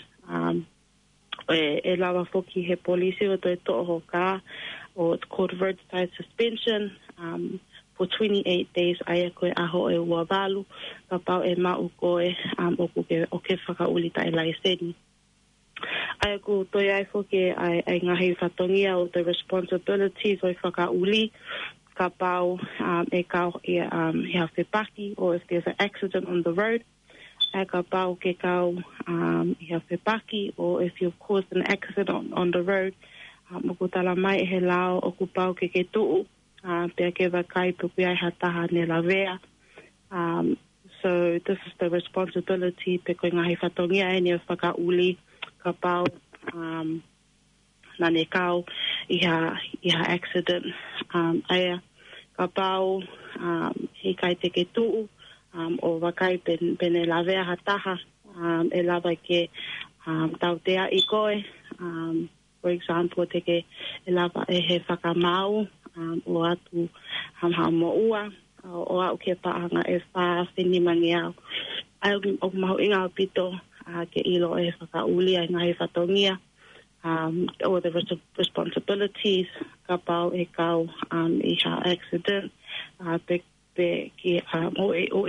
E lava foki he polisi o toi to'o ka o it's called roadside suspension for 28 days aia koe aho e uavalu ka pau e mau koe o ke whakaulita e laiseni. Aia ku toi ai foki ai ngahi whatongia o the responsibilities o whakauli ka pau e kau he hawhi paki or if there's an accident on the road. Ka pau ke kau i hawhi paki or if you've caused an accident on the road mo ku tala mai he lao o ku pau ke tuu pia ke wakai puku ai hataha ne la vea. So this is the responsibility pe koe ngahi whatongia e ni whakauli ka pau na ne kau i ha accident aia ka pau he kai te ke tuu o wakai pene la vea hataha e lava ke tau tea i koe for example teke e lava e he whakamau o atu ha mo ua o au ke paanga e wha whini mangi au o mahu inga o pito ke ilo e whakauli ai ngahi whatongia or the responsibilities ka pau e kau i ha accident ki o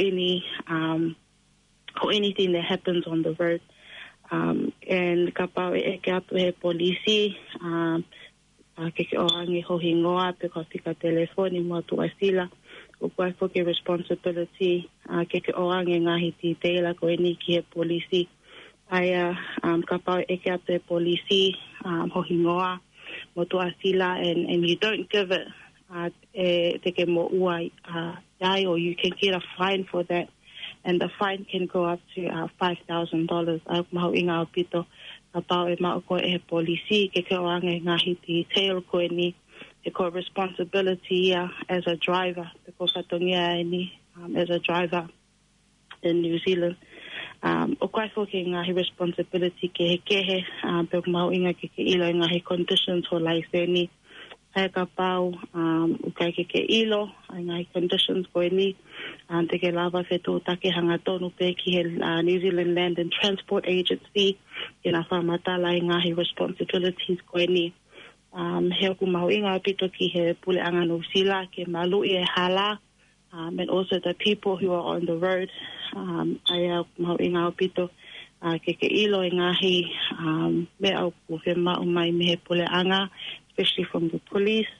anything that happens on the road and ka pau e ke atu he polisi ke orangi ho hingoa pe ko fika telefoni mo tu asila o kwa foke responsibility ke orangi ngahi ti tela ko ni ki he polisi aya ka pau e ke atu he polisi ho hingoa mo tu asila and you don't give it teke mo uai die or you can get a fine for that and the fine can go up to $5,000 ai mau inga o pito ka pau e mau ko e polisi ke orangi ngahi ti tail ko ni ko responsibility as a driver because fatongia ni as a driver in New Zealand. O kai fo ke ngahi responsibility ke he kehe pe mau inga ke ilo ngahi conditions ho laiseni ai ka pau o kai ke ilo ngahi conditions ko ni te ke lava fetu take hanga tonu pe ki he New Zealand Land and Transport Agency ina fa matala ngahi responsibilities ko ni he ku mau inga pito ki he pule anga no sila ke malu e hala and also the people who are on the road ai mau inga pito ke ilo ngahi me au ku fe mau mai me he pule anga especially from the police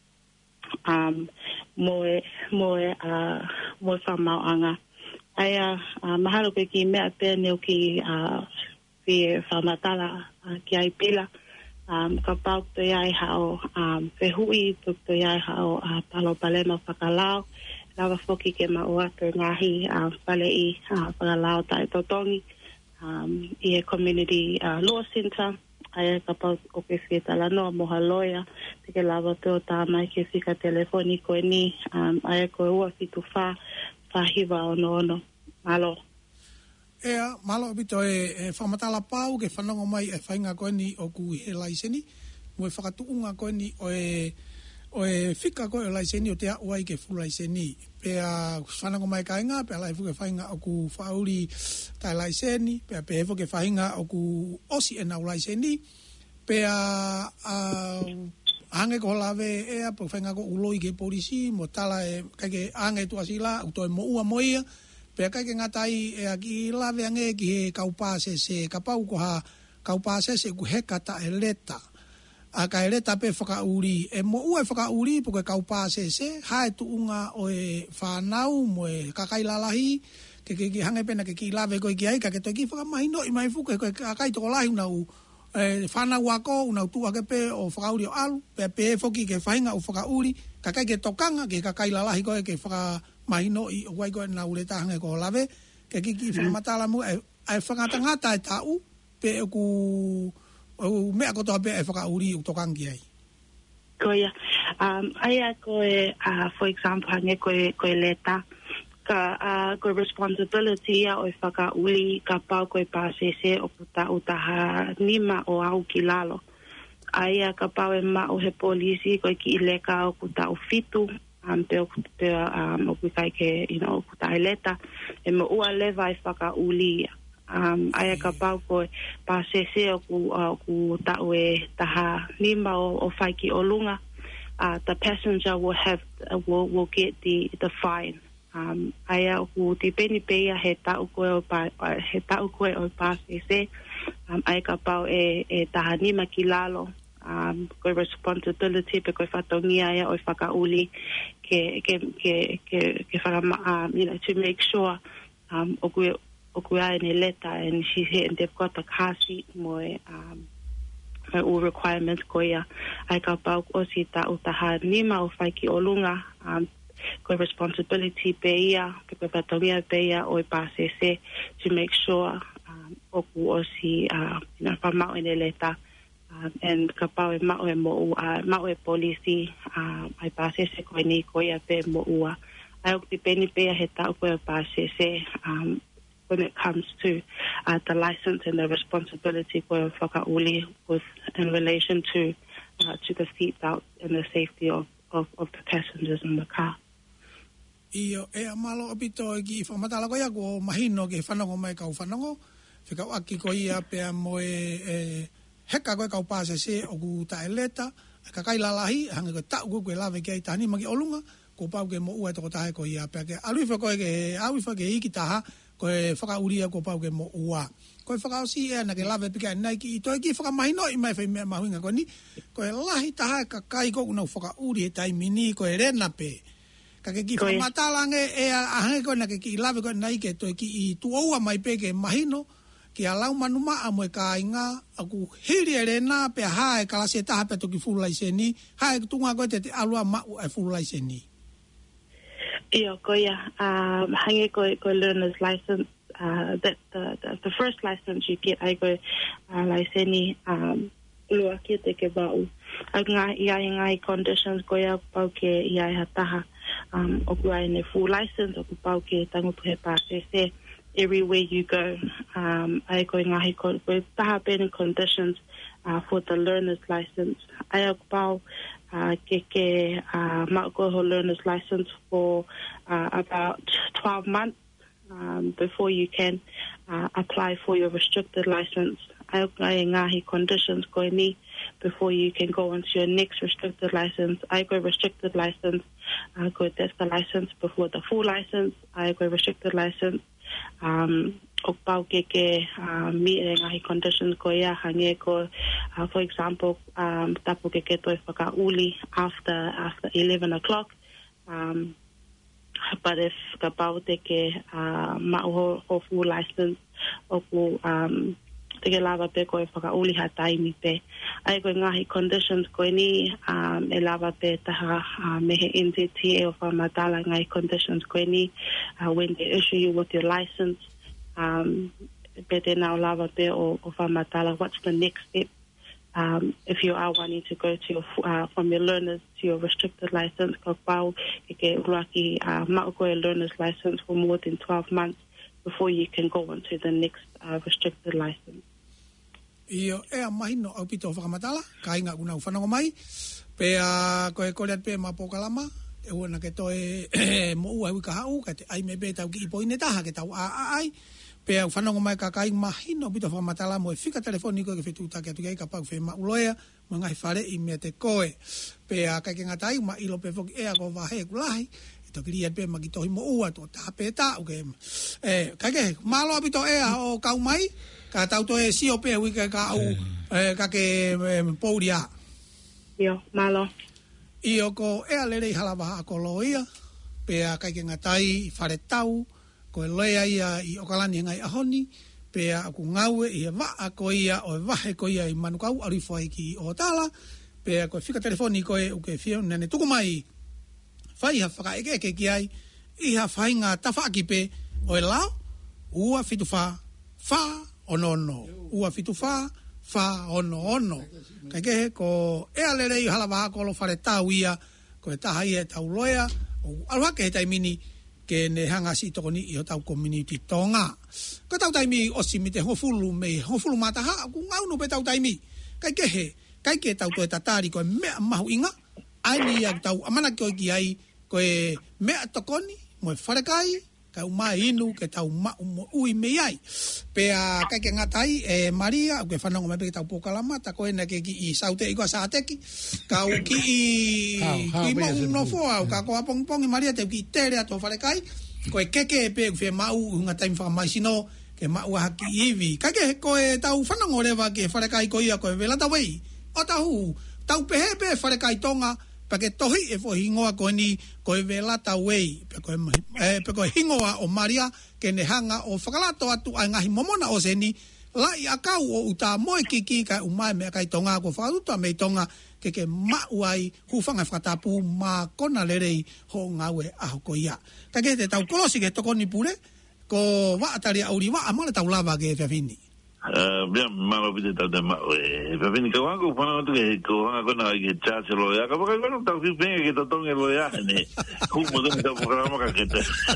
mo fa mau anga ai mahalo ke ki me ape ne ki fi fa matala ki ai pila ka pau to ai hao fe hui to ai hao palo palema whakalao lava foki ke maua te ngahi pale I whakalao tai totongi I he community law center ai ka pau o ke feta la no moha loya te ke lava te o tā mai ke fika telefoniko ni ai ko ua fitu fa hiva ono malo malo bito whamatala pau ke whanongo mai whainga koe ni o ku he laiseni mo whakatuunga koe ni o fika koe o laiseni o te auai ke fu laiseni pea whanongo mai kainga pea lai fuke whainga o ku whauri tai laiseni pea hefo ke whainga o ku osi e nau laiseni pea ange ko lave po whainga ko uloi ke polisi mo tala kake ange tuasila utoe mo ua moia pea kai ke ngatai ki lave ange ki he kaupase se kapau ko ha kaupase se ku hekata e leta a ka leta pe whakauri mo ua whakauri po ke kaupase se hae tuunga o whanau mo kakai lalahi ke hange pena ke ki lave ko ki ai ka ke to ki whakamahino I mai fuke ko kai toko lahi unau whanau wako unau tua ke pe o whakauri o alu pe foki ke whainga o whakauri kakai ke tokanga ke kakai lalahi ko ke mahino I wai ko na ule tahange ko lave ke ki whamatala mu ai whakatangata e tau pe ku mea ko toa pe e whakauri u tokangi ai koia ai ko for example hange ko leta ka ko responsibility o whakauri ka pau ko pasese o puta utaha nima o au kilalo ai ka pau e ma o he polisi ko ki ileka o puta o fitu o kukai ke kutai leta e mo ua leva I whakauli ai ka pau ko pasese o ku tau e taha nima o whaiki o lunga the passenger will get the fine ai ku te peni peia he tau koe o pasese ai ka pau e taha nima ki lalo ko responsibility pe ko fatongia o whakauli ke whakama to make sure o ku ai ne leta and she's here and they've got the car seat mo all requirements ko ia ai ka pau o si ta o taha nima o whaiki o lunga ko responsibility pe ia pe ko fatongia pe ia o pasese to make sure o ku o si whamau ne leta and ka pau e mau e mau e polisi ai pasese ko ni ko ia pe mo ua ai o te peni pe he tau ko pasese when it comes to the license and the responsibility ko whakauli with in relation to the seat belt and the safety of the passengers in the car. Iyo malo opito ki whamatala ko ia ko mahino ke whanongo mai kau whanongo whikau aki ko ia pe mo heka koe kau pase se o ku tae leta ka kai lalahi hange ko tau ko lave ke tani magi olunga ko pau ke mo ua to tae ko ia pe ke alui fa ko ke iki taha ko whakauria ko pau ke mo ua ko whakausi na ke lave pika nai ki to ki whakamahino I mai whai mea mahuinga ko ni ko lahi taha ka kai ko una whakauri he tai mini ko rena pe ka ke ki whamatalange hange ko na ke ki lave ko nai ke to ki I tuoua mai pe ke mahino ki alau manuma a moe ka inga aku hiri ere na pe hae kalase taha pe toki fulaiseni hae tunga koe te alua mau e fulaiseni. Iyo koia hange koe learner's license that the first license you get ai koe laiseni lua ki te ke wau. Ngai conditions ko ia pau ke ia hataha. O ku ai ne full license, o ku pau ke tangupu he pāwhewhe. Everywhere you go, ai ko ngahi ko taha pēne conditions for the learner's license. Ai o ku pau ke mauko ho learner's license for about 12 months before you can apply for your restricted license. Ai ngahi conditions ko ni before you can go into your next restricted license. I go restricted license, I go test the license before the full license. I go restricted license. O pau ke mi ngahi conditions ko ia hange ko, for example, tapu ke toi whakauli after 11 o'clock. But if ka pau te ke ma'u ho full license, o ku te ke lava pe ko e whakauli ha taimi pe. Ai ko ngahi conditions ko ni e lava pe taha mehe NZTA o whamatala ngahi conditions ko ni when they issue you with your license. Pe te nao lava pe o whamatala, what's the next step? If you are wanting to go to your, from your learners to your restricted license, ka pau ke uraki ma'u ko e learner's license for more than 12 months before you can go on to the next restricted license. Io e mahino au pito whakamatala, ka inga kuna whanongo mai, pe koe koreat pe mapokalama, e wana ke toe mo ua hui ka hau, ka te ai me be tau ki ipoine taha ke tau ai, pe au whanongo mai ka kai mahino au pito whakamatala, mo e whika telefoniko ke whetūta ke atu kei ka pau whe mauloea, mo ngai whare i mea te koe, pe kai ke ngatai, ma ilo pe whoki ea ko wahe kulahi, tokiri at pe magitohi mo ua to tape ta o ke kai ke malo abito o kau mai ka tau to e sio pe wi ka au ka ke pouria yo malo io ko lere halava ko loia pe kai ke ngatai fare tau ko lea ia I okalani ngai ahoni pe aku ngau I va ko ia o vahe ko ia I manukau ari foi ki o tala pe ko fika telefoni ko e ke fio nene tuku mai fai ha whaka eke ki ai, I ha whai ngā tawhaki pe, o e lao, ua fitu wha ono ono. Ua fitu wha ono ono. Kai kehe, ko ea lerei halawaha kolo whare tau ia, ko e taha ia tau loea, o aluhake he taimini, ke ne hanga si toko ni I o tau community tonga. Ko tau taimi osi mi te hofulu mataha, ku ngaunu pe tau taimi. Kai ke tau to e tatari ko e mea mahu inga, ai ni ia tau amana ki ki ai, ko e mea tokoni, mo e wharekai, ka umai inu, ke tau mo ui me ai. Pea kai ke ngatai, Maria, ke whanongo mai peke tau pokalama, ta ko e na ke ki I saute I kua saateki, ka u ki I mo no foa, ka ko apongpongi Maria, te ki tere ato wharekai, ko e keke e pe, ke mau ngatai mwhakamai sino, ke mau haki iwi. Kai ke ko e tau whanongo rewa ke wharekai ko ia, ko e velata wei, o tau pehepe wharekai tonga, pake tohi e fo hingoa ko ni ko e velata wei pe ko hingoa o Maria ke ne hanga o whakalato atu ai ngahi momona o seni lai akau o uta moe kiki ka umai me kai tonga ko whakaluta me tonga ke mauai hufanga whakatapu ma kona lerei ho ngawe aho ko ia ka ke te tau kolosi ke toko ni pure ko wa atari auri wa amala tau lava ke fefini bien malo pide tal de vini ka wangu pana tu ke ko hanga kona ke chache lo ya ka ka no tau fi venga ke totong lo ya ne ku mo dum ta programa ka ke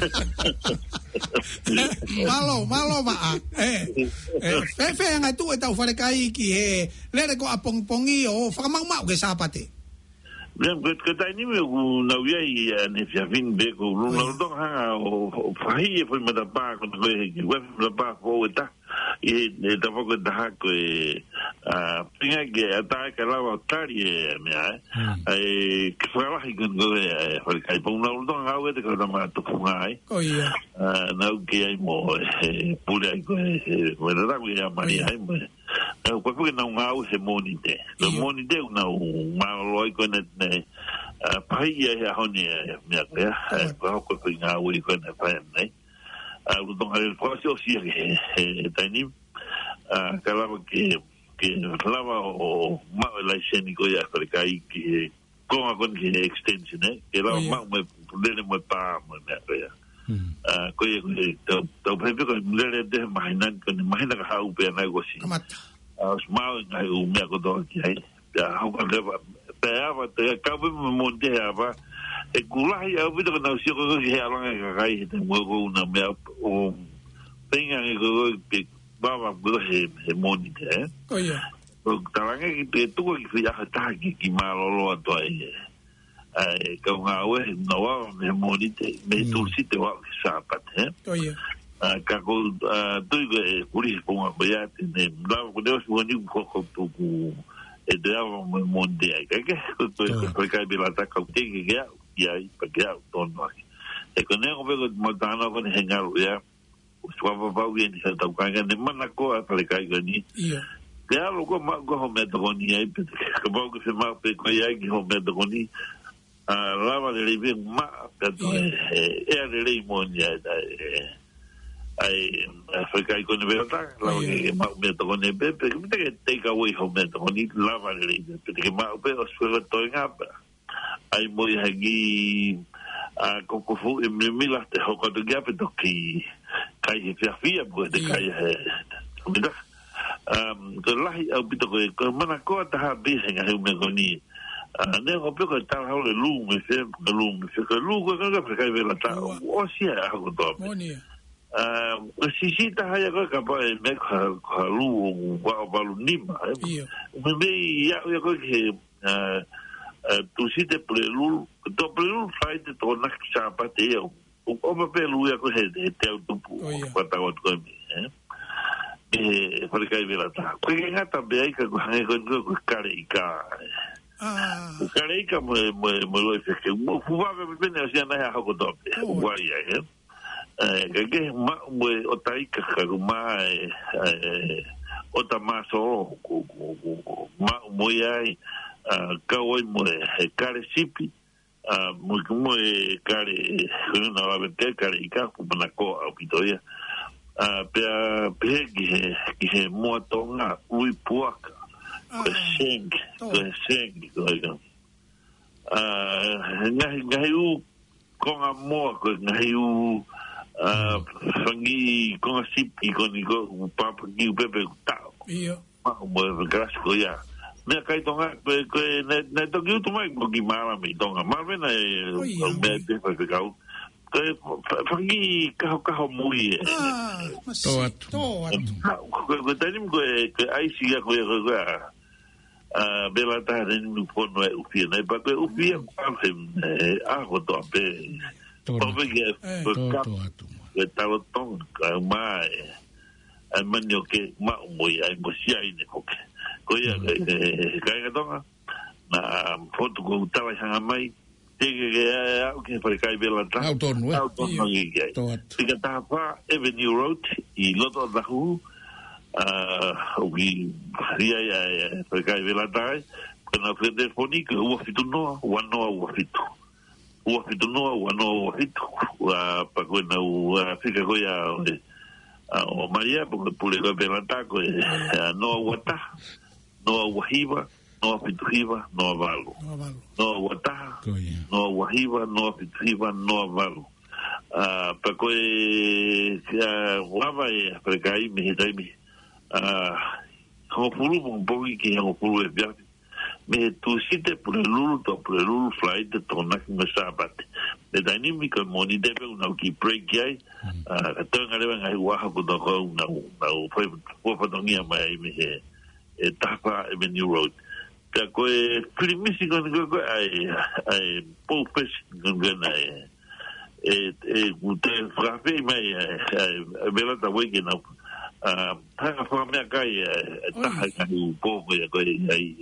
malo ma fe nga tu e tau fare kai ki he lere ko apongpongi o whakamau ke sapate bien que ta ni me na via I ne fia vin be ko no do hanga o fahi e foi mata pa ko ke web la pa ko ta e tampoco da ko pinga que ata que la tari me que foi lá que go foi kai po no do hanga de ko na to fungai ko ia na que ai mo pura ko verdad que ya Maria ai mo ko porque não há o monite na malo ko ne pai e honi me ko ko pinga o ko ne pai nei donc el proceso sí tani kalama que lava o ma la escénico ya por kai que como con que extension que la ma me problema pa me ya ko to pepe ko lere de mahina ko mahina ka hau pe na go si smau ngai u me ko do ki ai ya ho ka le pe ava te ka bu mo de ava e kulai au vito na si ko ki ala nga kai te mo ko na me o penga ngi ko ki baba bu he mo ni te o ia o talanga ki te tu ki ya ta ki malolo to ai ka nga we no wa me mo ni te me tu si te wa sa pa te o ia ka ko tu ke kuri ko ma ya te ne da ko de so ni ko tu ku e de ava mo de ai ka ko ka bi la ta ka te ki ya ya pa ya to no e ko ne ko be mo ta no ko ne nga ya o so va va bien se ta ka ne mana ko a le ka ni ia ya lo ko ma ko me to ni ai pe ko ba ko se ma pe ko ya ki ho me to ni lava de le ma ka to e le mo ni ai Africa con ne verta la che ma me to ne pe che take away ho me to ni lava le che ma pe o so to nga ai mo ya gi a ko fu e me la te ho ko to ga pe to ki kai he fia bo de kai he mira ko lahi au pito ko mana ko ta ha bi he nga me ko ni ne ko pe ko ta ha le lu me se ko lu ko ka kai vela ta o sia ha ko to si ta haya ka pa me ka lu wa balu nima me ya ko ke tu si te prelu to prelu fai te to na sa pa te o me pelu ya ko he te tu pa ta ko por que vela ta ko que ngata be ai ka ko ko karika karika mo lo que mo fuva be ne sia na ha ko to wa ya que ma o tai ka ma o ta maso ma mo ai ka oi mo kare sipi mo kare na la vete kare ka na ko au pitoia pe que mo tonga ui puaka seng ngai u con amor ngai u fangi con sipi con o papa que o pepe tá mo graças ya me kai tonga ko ne to ki tu mai ko ki mala mi tonga mal vena o me te fa ka fangi ka muy to ko tenim ko ai si ya ko bela ta ni ko no o fia ne pa ko o fia ko to pe que talo ton mai ai manio que ma moi ai mosia ine ko ya ka tonga na foto ko tava hanga mai te que para kai bela ta auto no que ta pa Avenue Road y loto da hu o ya para kai bela ta na frente fónica o fitu no o fitu o fitu no o fitu pa ko na o fica ko ya o Maria porque pule ko bela ta ko no wata no wahiba no fituhiva no valo no wata no wahiva no fituhiva no valo pa ko wava para kai me dai me como pulu un poco que como pulu bia me tu site por el lulu flight de tona que me sabat de dinámica moni debe una que break aí tenga le venga igual a cuando una foi para donia mai me etapa Avenue Road que co primisi con ai popes con ganai gute frappe mai bela ta we que não a família cai tá o povo e coi aí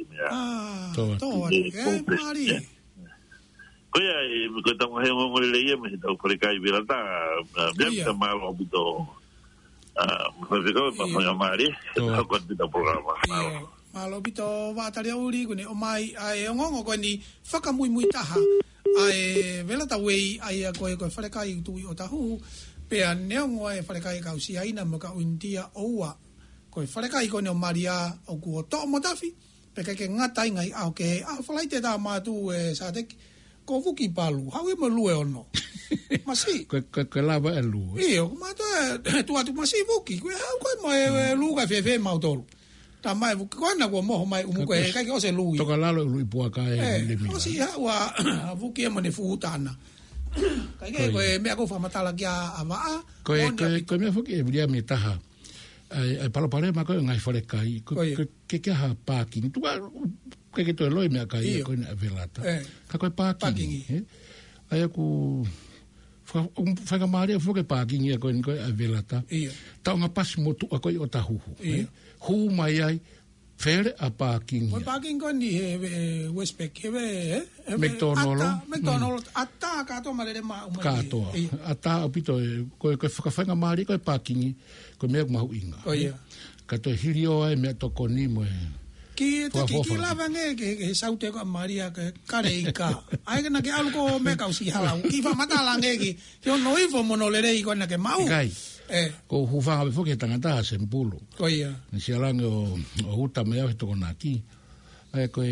Mari coi aí que estamos em leia mas então por cai bela tá bem mal obito mas ficou para Mari tá quanto programa malo bito va taria uri kuni o mai ai ngongo ko ni faka muy taha ai vela ta wei ai ko fale kai tu o tahu pe aneo ngoi fale kai ka usi ai na mo ka untia owa ko fale kai ko ne Maria o ku to mo tafi pe ke ngata ngai au ke a fale te da ma tu sa te ko fuki palu ha we mo lue ono masi ko lava e lu io ma tu atu masi fuki ko mo lu ka fe ma tolu Ta mai vu ko na ko mo mai umu ko kai ko se lui. Toka lalo lui puaka le mi. O si ha wa vu ke mo ne futana. Kai ko me ko fa matala kia ava. Ko me foki e via me taha. Ai palo ma ko ngai fore kai. Ke ha parking. Tu ke to loi me kai ko na velata. Ka ko parking. Ai ku Whaka maare whuke pākingi a koe ni koe a velata. Tau ngā pasi motu a koe o ta huhu. Hu mai ai, where a pākingi. Koe pākingi koe ni he Westpac, he McDonald. McDonald, ata katoa marere maa umai. Katoa. Ata apito, koe whaka maare koe pākingi, koe mea kumahu inga. Katoa hiri o ai mea toko ni moe. Ki lava nge ke saute ko Maria ke kareika. Ai na ke alko me kausi hala. Ki fa matala nge ki. Yo no ifo monolere ko na ke mau. Kai. Ko hufanga befo ke tangata sempulu. Ko ia. Ni sialang o huta me to kona ki. Ai ko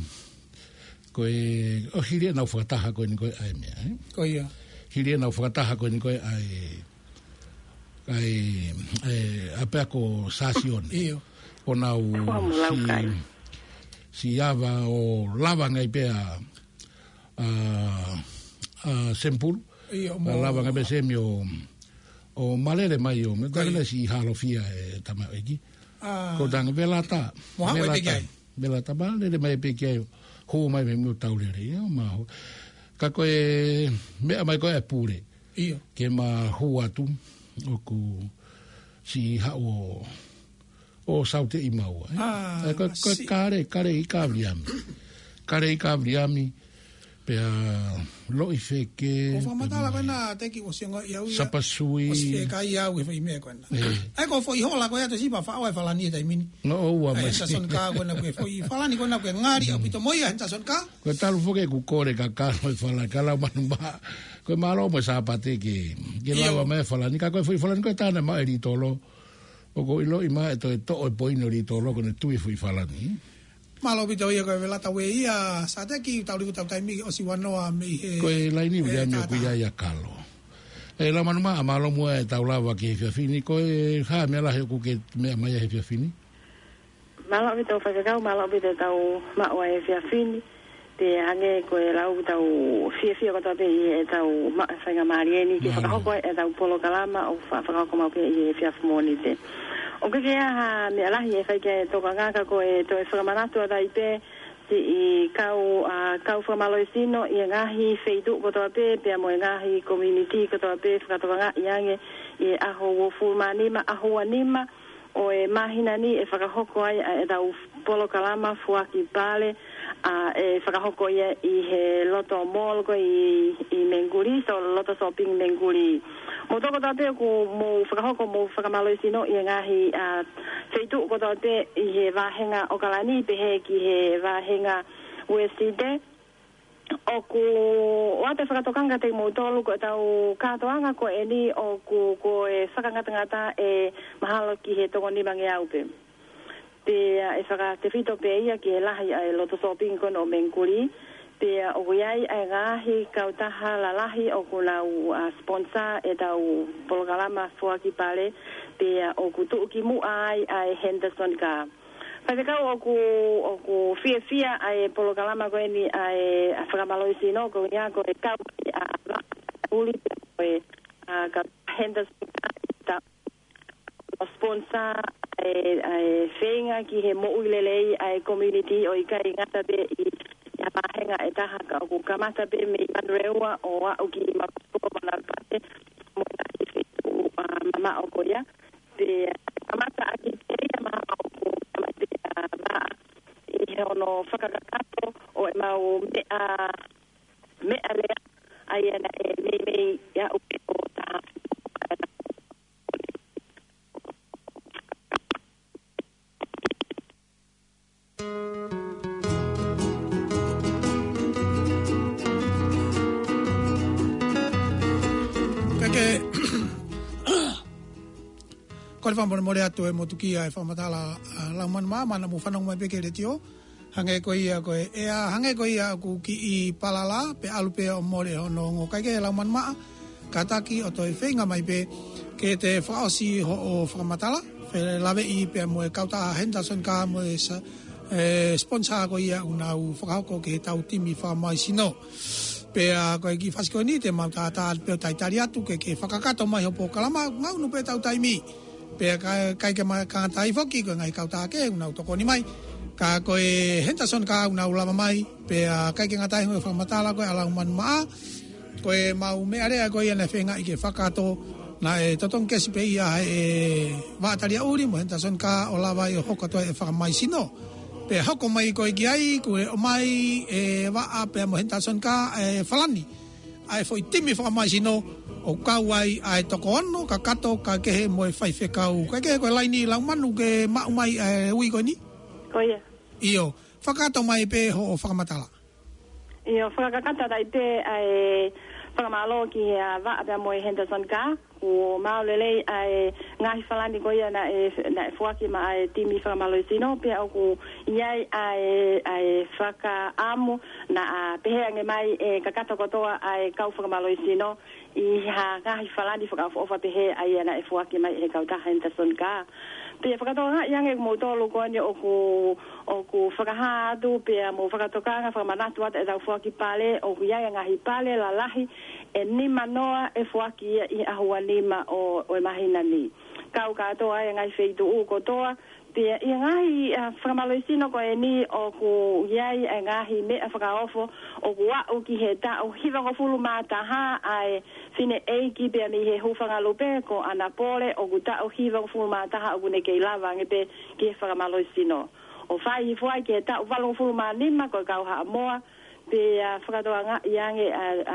o hiri na ufataha ko ni ko ai me. Ko ia. Hiri na ufataha ko ni ko ai apa ko sasion. Iyo. Ona si ava o lava ngai pe a sempul lava ngai pe semi o malere mai o me dale si halofia e tama eki ko dang velata malere mai pe ke ho mai me mu taulere o ma ka ko me mai ko e pure ke ma ho atu o ku si ha o saute i maua. Ko kare i kavriami. Kare i kavriami pea lo i feke. O whamatala koina teki o sionga i au ia. Sapasui. O si ka i au e whai mea koina. Ai ko fo i hola koia te sipa whaoa e whalani e taimini. No oua mai. Ai sason ka koina koe fo i whalani koina koe ngari au pito moia hen sason ka. Koe talu foke ku kore ka karo e whalani. Ka lau manu maa. Koe malo mo sa pate ke lawa mai whalani. Ka koe fo i whalani koe tāna maa e ritolo. O ko ilo i mai to e poino ri to loko ne tui fui falani. Malo bito ia ko velata we ia sa te ki tau tau tai mi o si wanoa me he. Ko e laini via mi ku ia kalo. E la manuma malo mo e tau lava ki fia fini ko e ha me la he ku ke me mai he fia fini. Malo bito fa ka malo bito tau ma o e fia fini. Te ange ko e lau tau fia ko tau pe e tau ma fa nga marieni ki fa ko e tau polo kalama o fa ko ma pe e fia fmoni te. O ke ha me ala ye fa ke to ka ko e to e fa manatu da ipe ti kau fa maloisino i ngahi feitu ko to pe mo ngahi community ko to pe fa to nga yange e aho wo fulmani ma aho anima o e mahina ni e fa hoko ai e da polo kalama fuaki pale e fa hoko ye i he loto mall ko i menguri so loto shopping menguri mo to ko te ko mo whakahoko mo whakamaloisino i ngahi feitu ko te i he wahenga o kalani pe he ki he wahenga ueside o ku wate whakatokanga te mo tolu ko tau katoanga ko e ni o ku ko e whakangata e mahalo ki he toko ni bange aupe te e whakate fito pe ia ki he lahi e loto shopping ko no menguri te o iai ai gahi kautaha la lahi o kulau sponsor e tau polokalama fuaki pale te o kutu ki mu ai Henderson ka Paka o ku fia ai polokalama ko ni ai aframaloisi no ko ia ko e ka uli e ka Henderson ta sponsor ai fenga ki he mo ulelei ai community o ika ingata be ya pahenga etaha ka ku kamata be me manrewa o wa uki mapo na pate mo na fitu mama o koya de kamata aki ya mama o ku kamata ba e ono fakakato o mau me ale ayana me ya uki o ta Ko le whamone more atu e motukia e whamatala lauman mama na mu whanong mai peke re tio. Hange ko ia koe ea hange ko ia ku ki I palala pe alupe o more hono ngo kaike e lauman maa. Kataki o toi whenga mai pe ke te whaosi o whamatala Fe lave I pe mo e kauta Henderson ka mo e sponsor ko ia una u whakahoko ke tau timi whamai sino. Pea koe ki whasiko ni te mau tātā peo taitari atu ke whakakato mai hopo kalama ngau nu pe tau taimi. Pea kai ke mai kātai whoki koe ngai kauta ke una u toko ni mai. Ka koe Henderson ka una u lama mai. Pea kai ke ngatai hoi whamatala koe ala umanu maa. Koe mau mea rea koe ane whenga I ke whakato. Na e totong kesi pe ia e wātaria uri mo Henderson ka o lawa I o hokatoa e whakamai sino. Pe hoko mai koe ki ai, koe o mai e waa pe mo Henderson ka e whalani. Ai foi timi whakamai sino o kau ai ai toko ono, ka kato, ka kehe mo e whaife kau. Ka kehe koe laini lau manu ke mau mai e ui koe ni? Koia. Iyo, whakato mai pe ho o whakamatala. Iyo, whakakata dai pe ai whakamalo ki waa pe mo e Henderson ka. O maulele ai ngahi falani ko ia na e fuaki ma ai timi whakamalo sino pe au iai ai whaka amu na peheange mai e kakata kotoa ai kau whakamalo sino I ha ngahi falani whakaofa pehe ai na e fuaki mai e kauta Henderson ka pe whakatoa nga iange motolo ko ni oku whakahatu pe mo whakatokanga whakamanatu ata e tau fuaki pale oku iai ngahi pale lalahi e ni manoa e fuaki I ahua nima o e mahina ni. Kau katoa e ngai feitu u kotoa, pia I ngai whakamaloisino ko e ni o ku iai e ngahi me a whakaofo o ku wau ki he ta o hiwako fulu mātaha ai fine eiki pia mi he hufangalope ko anapole o ku ta o hiwako fulu mātaha o ku ne kei lava ngepe ki he whakamaloisino. O whai hi fuai ki he ta o walo fulu mānima ko kau haa moa, pia whakatoa nga iange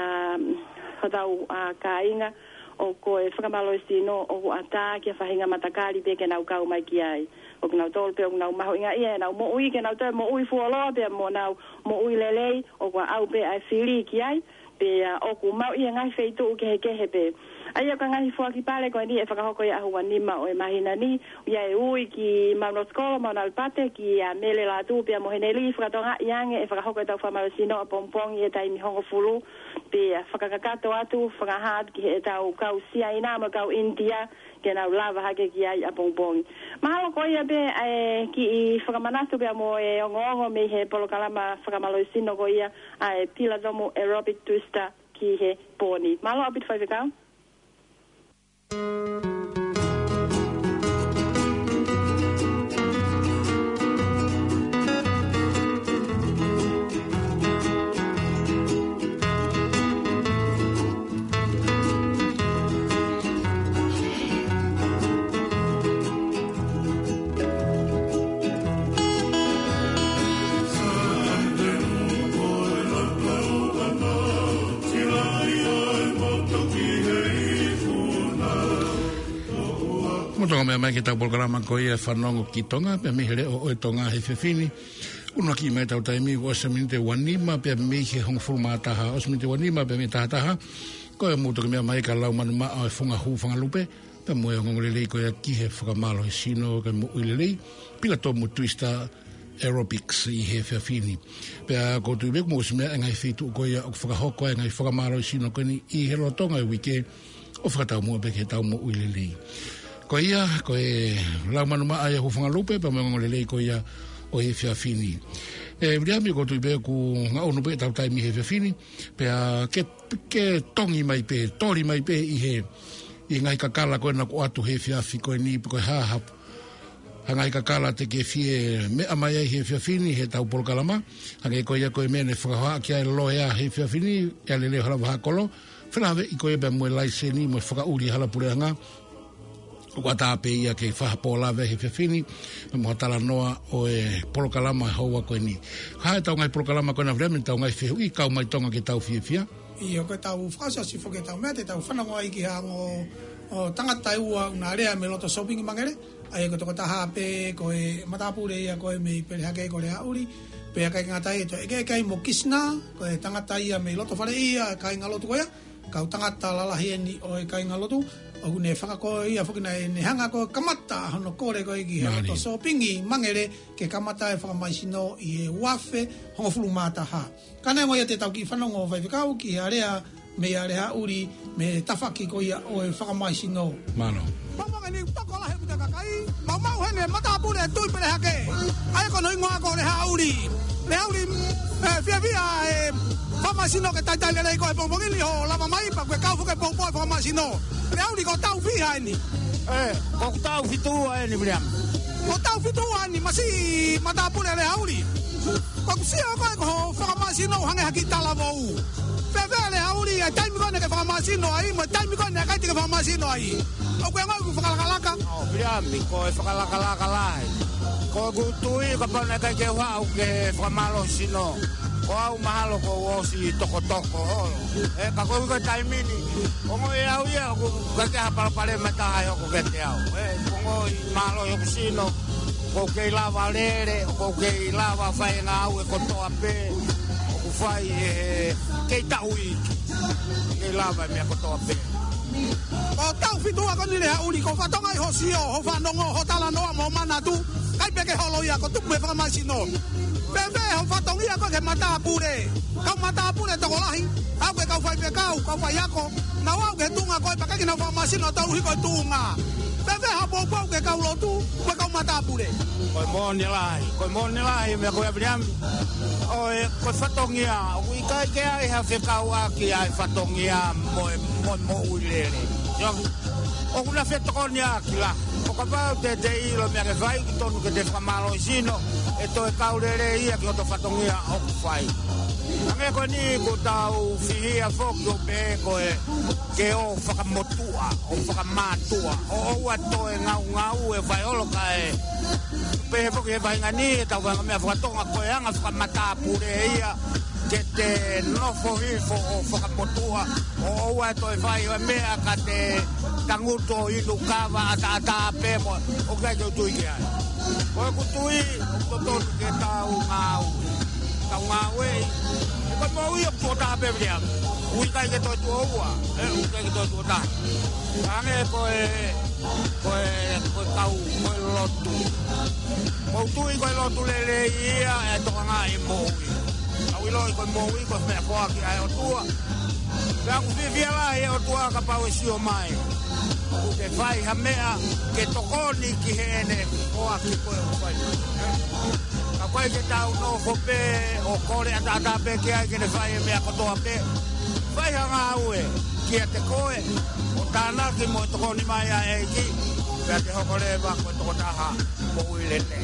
whatau ka inga o koe whakamalo sino o ata kia whahinga matakari pe ke nau kau mai ki ai. O ke nau tolu pe o nau maho inga ia nau mo ui ke nau te mo ui fuoloa pe mo nau mo ui lelei o kua au pe ai whiri ki ai pe o ku mau ia ngai feitu u ke he kehe pe. Ai o ka ngai fuaki pale koe ni e whakahoko ia ahua nima o e mahina ni ia e ui ki Mauno Skola, Mauno Alpate ki mele la tu pe mo heneli whakatonga iange e whakahoko e tau whamalo sino o pompongi e taimi hongo fulu pe whakakakato atu whakahat ki e tau kau sia ina mo kau India ke nau lava hake ki ai a pompongi. Mahalo ko ia pe ki I whakamanastu pe mo e ongo me he polokalama whakamalo sino ko ia a pila domo aerobic twister ki he poni. Mahalo apit whaikakau? Motonga mea mai ki tau programa ko ia whanongo ki tonga, pia mihere o e tonga he whiwhini. Uno ki mai tau taimi o asaminte wanima, pia mihe hong furumataha, asaminte wanima, pia mi tahataha. Ko e mutoki mea mai ka lau manu maa o e whunga hu whangalupe, pia moe hongolelei ko ia ki he whakamalo he sino, ka mo uilelei, pila tomu twister aerobics I he whiwhini. Pia ko tui weku mo usimea ngai whitu ko ia o whakahoko e ngai whakamalo he sino, ko ni I he rotonga e wike o whakatau mua peke tau mo uilelei. Ko ia, ko e lau manu maa ia hufunga lupe, pa mga ngolelei ko ia o he whiawhini. E vriami ko tui pe ku ngā onu pe tau taimi he whiawhini, pe ke tongi mai pe, tori mai pe I ngai kakala koe na ko atu he whiawhi koe ni, koe hahapu. Hangai kakala te ke fie mea mai ai he whiawhini, he tau polokalama, hangai ko ia koe mene whakahoa ki ai loe a he whiawhini, ea leleo hala wahakolo, whenawe I koe pe mwe laiseni, mwe whakauri hala pureanga, Kua tāpe ia ke whahapola he whiwhini, me moha tala noa o e polokalama haua koe ni. Hae tau ngai polokalama koe na vremen tau ngai whihu I kau mai tonga ke tau whiwhia. I o koe tau whakasasi whoke tau mea te tau whanangoa I ki hango o tangata ua una rea me loto shopping mangere. Ai ko toko taha pe koe matapure ia koe me pere hake ko rea uri. Pe kai ngatai to e kai mo kisna, koe tangata ia me loto whare ia kai ngalotu koea. Kau tangata lalahi ni o e kai ngalotu. O ne whakako ia whakina e ne hanga ko kamata hono kore ko iki he to sopingi mangere ke kamata e whakamaisino I e wafe hongo fulu mātaha. Kana mo ia te tau ki whanongo whaifekau ki area me area uri me tawhaki ko ia o e whakamaisino. Mano. Pamanga ni pakolahe putakakai. mau hene mata pule tui pele hake. Ai kono ingoa ko le hauli. Le hauli fia famasino ke tai le ko pongili ho lava mai pa ke kau ke pongpo famasino. Le hauli ko tau fia ni. Ko tau fitua ni William. Ko tau fitua ni masi mata pule le hauli. Ko sia ko famasino hange hakita lavou. Fevele hauli ai tai mi kone ke famasino ai mo tai mi kone ka te ke famasino ai. O ko ngau fakalaka. O William ko fakalaka lai. Ko gutui ka pana ka ke wa o ke famalo sino. Ko au mahalo ko osi toko ka ko ko taimini o mo e au ia ko ka ke pale mata ai ko ke te au ko ngo malo yo sino ko ke lava lere ko ke lava fai na au ko to ape ko fai ke taui ke lava me ko to ape o tau fitua ko ni le uli ko fatonga i hosio ho fanongo ho tala noa mo mana tu kai peke holo ia ko tu me fa masino bebe ho fatongia ko ke mata pure ka mata pure to lahi au ke ka fai pe ka fai ako na wa ke tunga ko pa ka ki na fa masino to ri ko tunga bebe ha bo ke ka lo tu ko ka mata pure ko mo ni lai me ko abriam o ko fatongia u ka ke ai ha fe ka wa ki ai fatongia mo ulele yo o una fetonia kila o ka pa te ilo me ke vai ki tonu ke te famalo sino e to e kaurere ia ki to fatongia o fai ame ko ni ko tau fia foko be ko e ke o fakamotua o fakamatua o wa to e ngau e vai olo ka e pe foko e vai ngani tau va me fatonga ko e anga fakamata pure ia que te no forifo o fakamotua o wa to e vai me ka te tanguto i lukava ata pemo o ka jo tu ia o ku tui o to ke tau ngau e ko mo i ko ta pe bia u ka ke to tu wa u ka ke to tu ta ane ko tau ko lotu o tui ko lotu le ia e to ngai mo au lo ko mo i ko me ko ki ai o tua ka ku vivia la e o tua ka pa o sio mai o te vai ha mea ke tokoni ki hene o a ki ko o vai ka ko ke tau no ko pe o kore ata pe ke ai ke ne vai mea ko to pe vai ha ngaue ki te koe o tana ki mo tokoni mai a e ki ka te hokore ba ko to taha mo ile le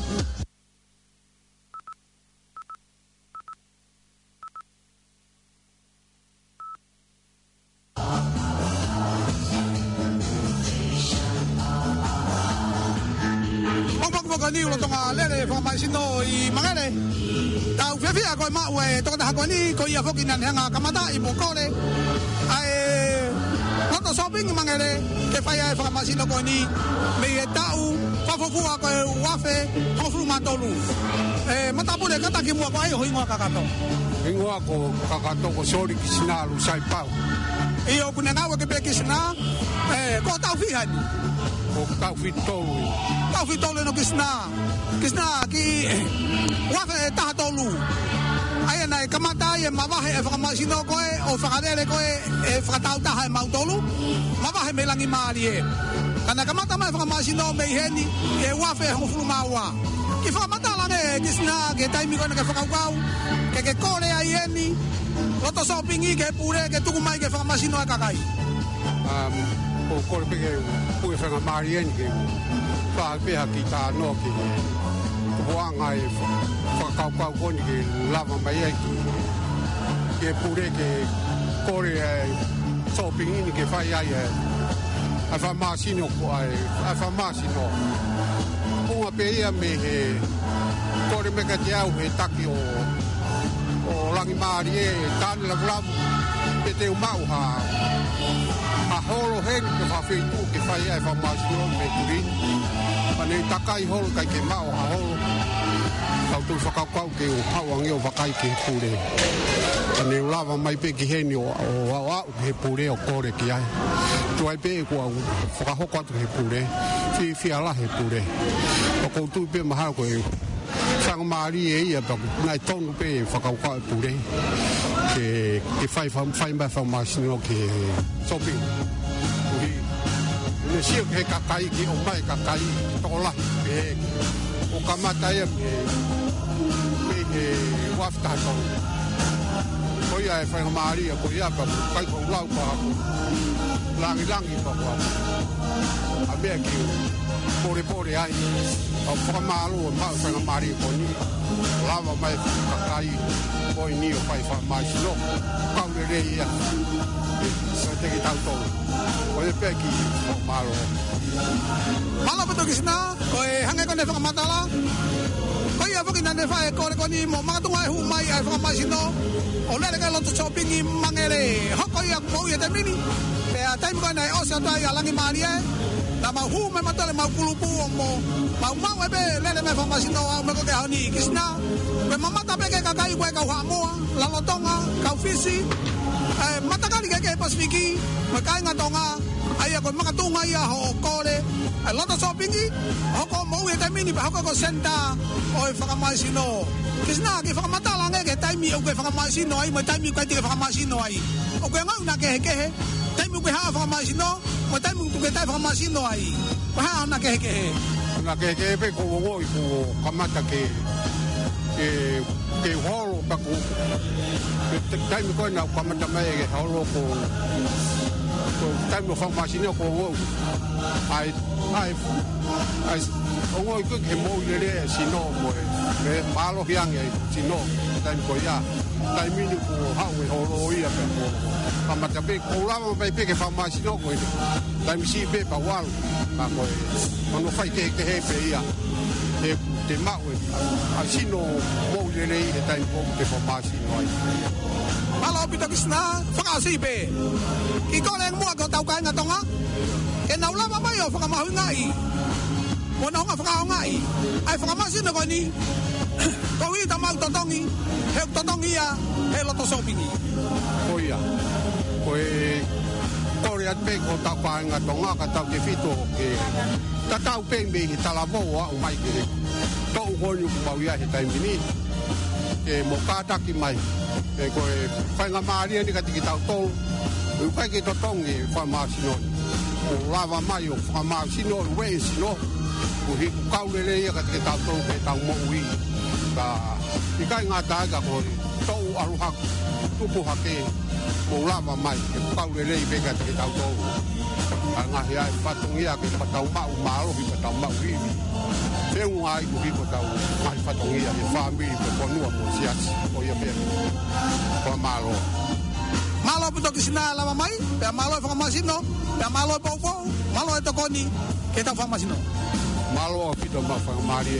ni lo tonga lere fa mai sino i mangere tau fia ko ma we to ta ko ni ko ia foki nan hanga kamata i mo kole ai no shopping mangere ke fa ia fa mai sino ko ni me tau fa fo fu ko wafe ho flu matolu mata pole kata ki mo ko ai ho ingo kakato ko sori ki sinalu sai pau io kuna ngawe ke pe ki sina ko tau fia ni o tau fitolu no kisna ki wafe ta tolu ai na kamata ye mabahe e famasino ko o fakadele ko e fakatau ta ha mautolu mabahe melangi mali e kana kamata ma famasino me heni e wafe ho flumawa ki famata la ne kisna ke tai mi ko ke fakau ke kore ai eni roto shopping ke pure ke tukumai ke famasino akakai o kore pe pu fanga marien ke fa pe ki ta no ki wa ngai fa ka ko ni ke lava mai ki ke pure ke kore shopping ni ke fa ya a fa masino ko a fa masino o pe ia me kore me ka te au he taki o langi marie tan la lava pe te mau ha a holo hen ke fa fe tu ke fa ia fa masino me turin pane takai holo kai ke mau a holo au tu fa ka ke o hawang yo fa kai ke pure pane lava mai pe ke hen o wa ke pure o kore ki ai tu ai pe ko fa ho ko ke pure fi ala he pure o ko tu pe ma ha ko sang mari e ia pa nai tonu pe fa ka pure ke fai ba fa masino ke shopping ne sio ke kakai ki o mai kakai tola pe o kamata ia pe wafta to ko ia e whainga Maria ko ia pa kai ko lau pa langi pa ko a mea ki pore ai o whamalo o mau whainga Maria ko ni lava mai kakai ko i ni o pai whamai sino kaure rei ia so te ki tau tolu o e peki o malo malo beto kisna ko e hange ko ne whakamatala ko ia whakina ne whae kore ko ni mo magatunga e hu mai ai whakamai sino o lere kai loto shoppingi mangere hoko ia mo ia te mini pe a taimi ko nei o se atai a langi Maria na ma hu me matale ma kulupu o mo ma ebe lele me whakamai sino au me ko ke hauni kisna me mamata peke kakai koe kau hamoa la lotonga kau fisi matakali ke Pasifiki makai ngatonga ai ko makatunga ia ho kore ai loto shoppingi hoko mo ia te mini ba hoko ko senta o whakamai sino kisna ke whakamatala ngeke taimi o ke whakamai sino ai mai taimi kai te whakamai sino ai o ke ngau na ke taimi ko ha whakamai sino mai taimi tu ke tai whakamai sino ai ko ha na ke na ke pe ko wo ko kamata ke holo pa ko ke taimi ko na kamata mai ke holo ko taimi whakamai sino ko wo ai o ko ke mo le sino mo me malo yang e sino taimi ko ya taimi ni ko ha we holo ia pe ko kamata pe ko la mo pe ke whakamai sino ko taimi si pe pa wal ma ko no fai ke he pe ia te maue a sino mo le e taimi ko te whakamai sino ai malo pito kisna whakasi pe ki ko le mo ko tau kai ngatonga ke na ula mai o whakamai ngai mo na nga whakamai ai whakamai sino ko ni ko i tamau totongi he totongi ia he loto shoppingi oia ko e kore at pe ko tau kai ngatonga ka tau ke fito ke tatau pe me ki talavo o mai ke to ko ni ko ia he taimi ni ke mo kata ki mai e ko e whainga Maria ni ka tiki tau tolu u kai ke totongi whakamai sino o lava mai o whakamai sino we sino o hi kaulele ia ka tiki tau tolu ke tau mo ui ka i kai ngata ka ko tau aruha tupu hake mo lava mai ke kaulele i beka tiki tau tolu a ngahi ai whatongia ke patau mau malo hi patau mau hi Peu ai ko hiko tau mai whatongia e whamiri pe konua mo siasi o ia pia ko malo malo puto kisina lava mai pe malo e whakamai sino pe malo e popo malo e tokoni ke tau whakamai sino malo o pito ma whakamari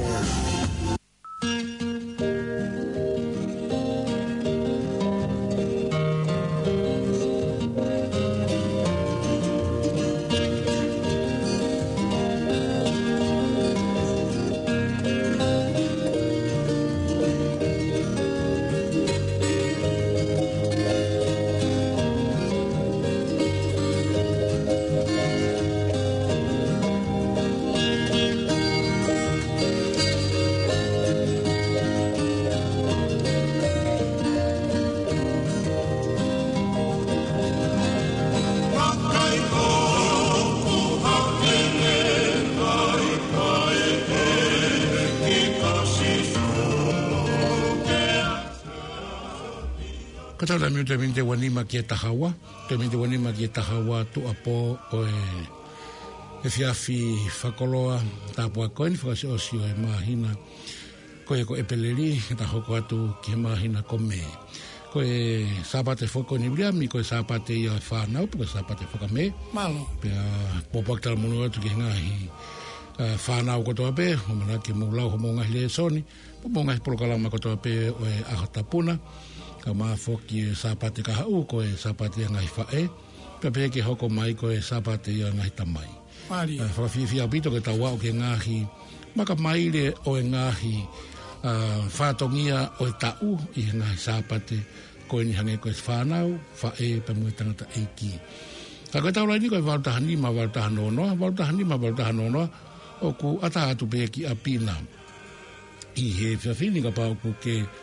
Kata la miu te minte wanima ki e tahawa, te minte wanima ki e tahawa tu apo o e fiafi whakoloa tāpua koini whakasi osio e mahina ko e peleri ta hoko atu ki e mahina ko me ko e sapate whoko ni briami ko e sapate ia e whanau ko e sapate whakame malo pia popak tala munu atu ki ngahi whanau kotoa pe o mana ki mulau ho mo ngahi le soni mo ngahi polokalama kotoa pe o e ahatapuna ka maa foki e sapate ka hau ko e sapate ngai whae pepe ke hoko mai ko e sapate ia ngai tamai whawhiwhi au pito ke tau wau ke ngahi maka maile o e ngahi whatongia o e tau i ngahi sapate ko e ni hange ko e whanau whae pa mui tangata eiki ka koe tau raini ko e waltahanima waltahanonoa o ku ata atu pe ki a pina i he whiawhini ka pau ku ke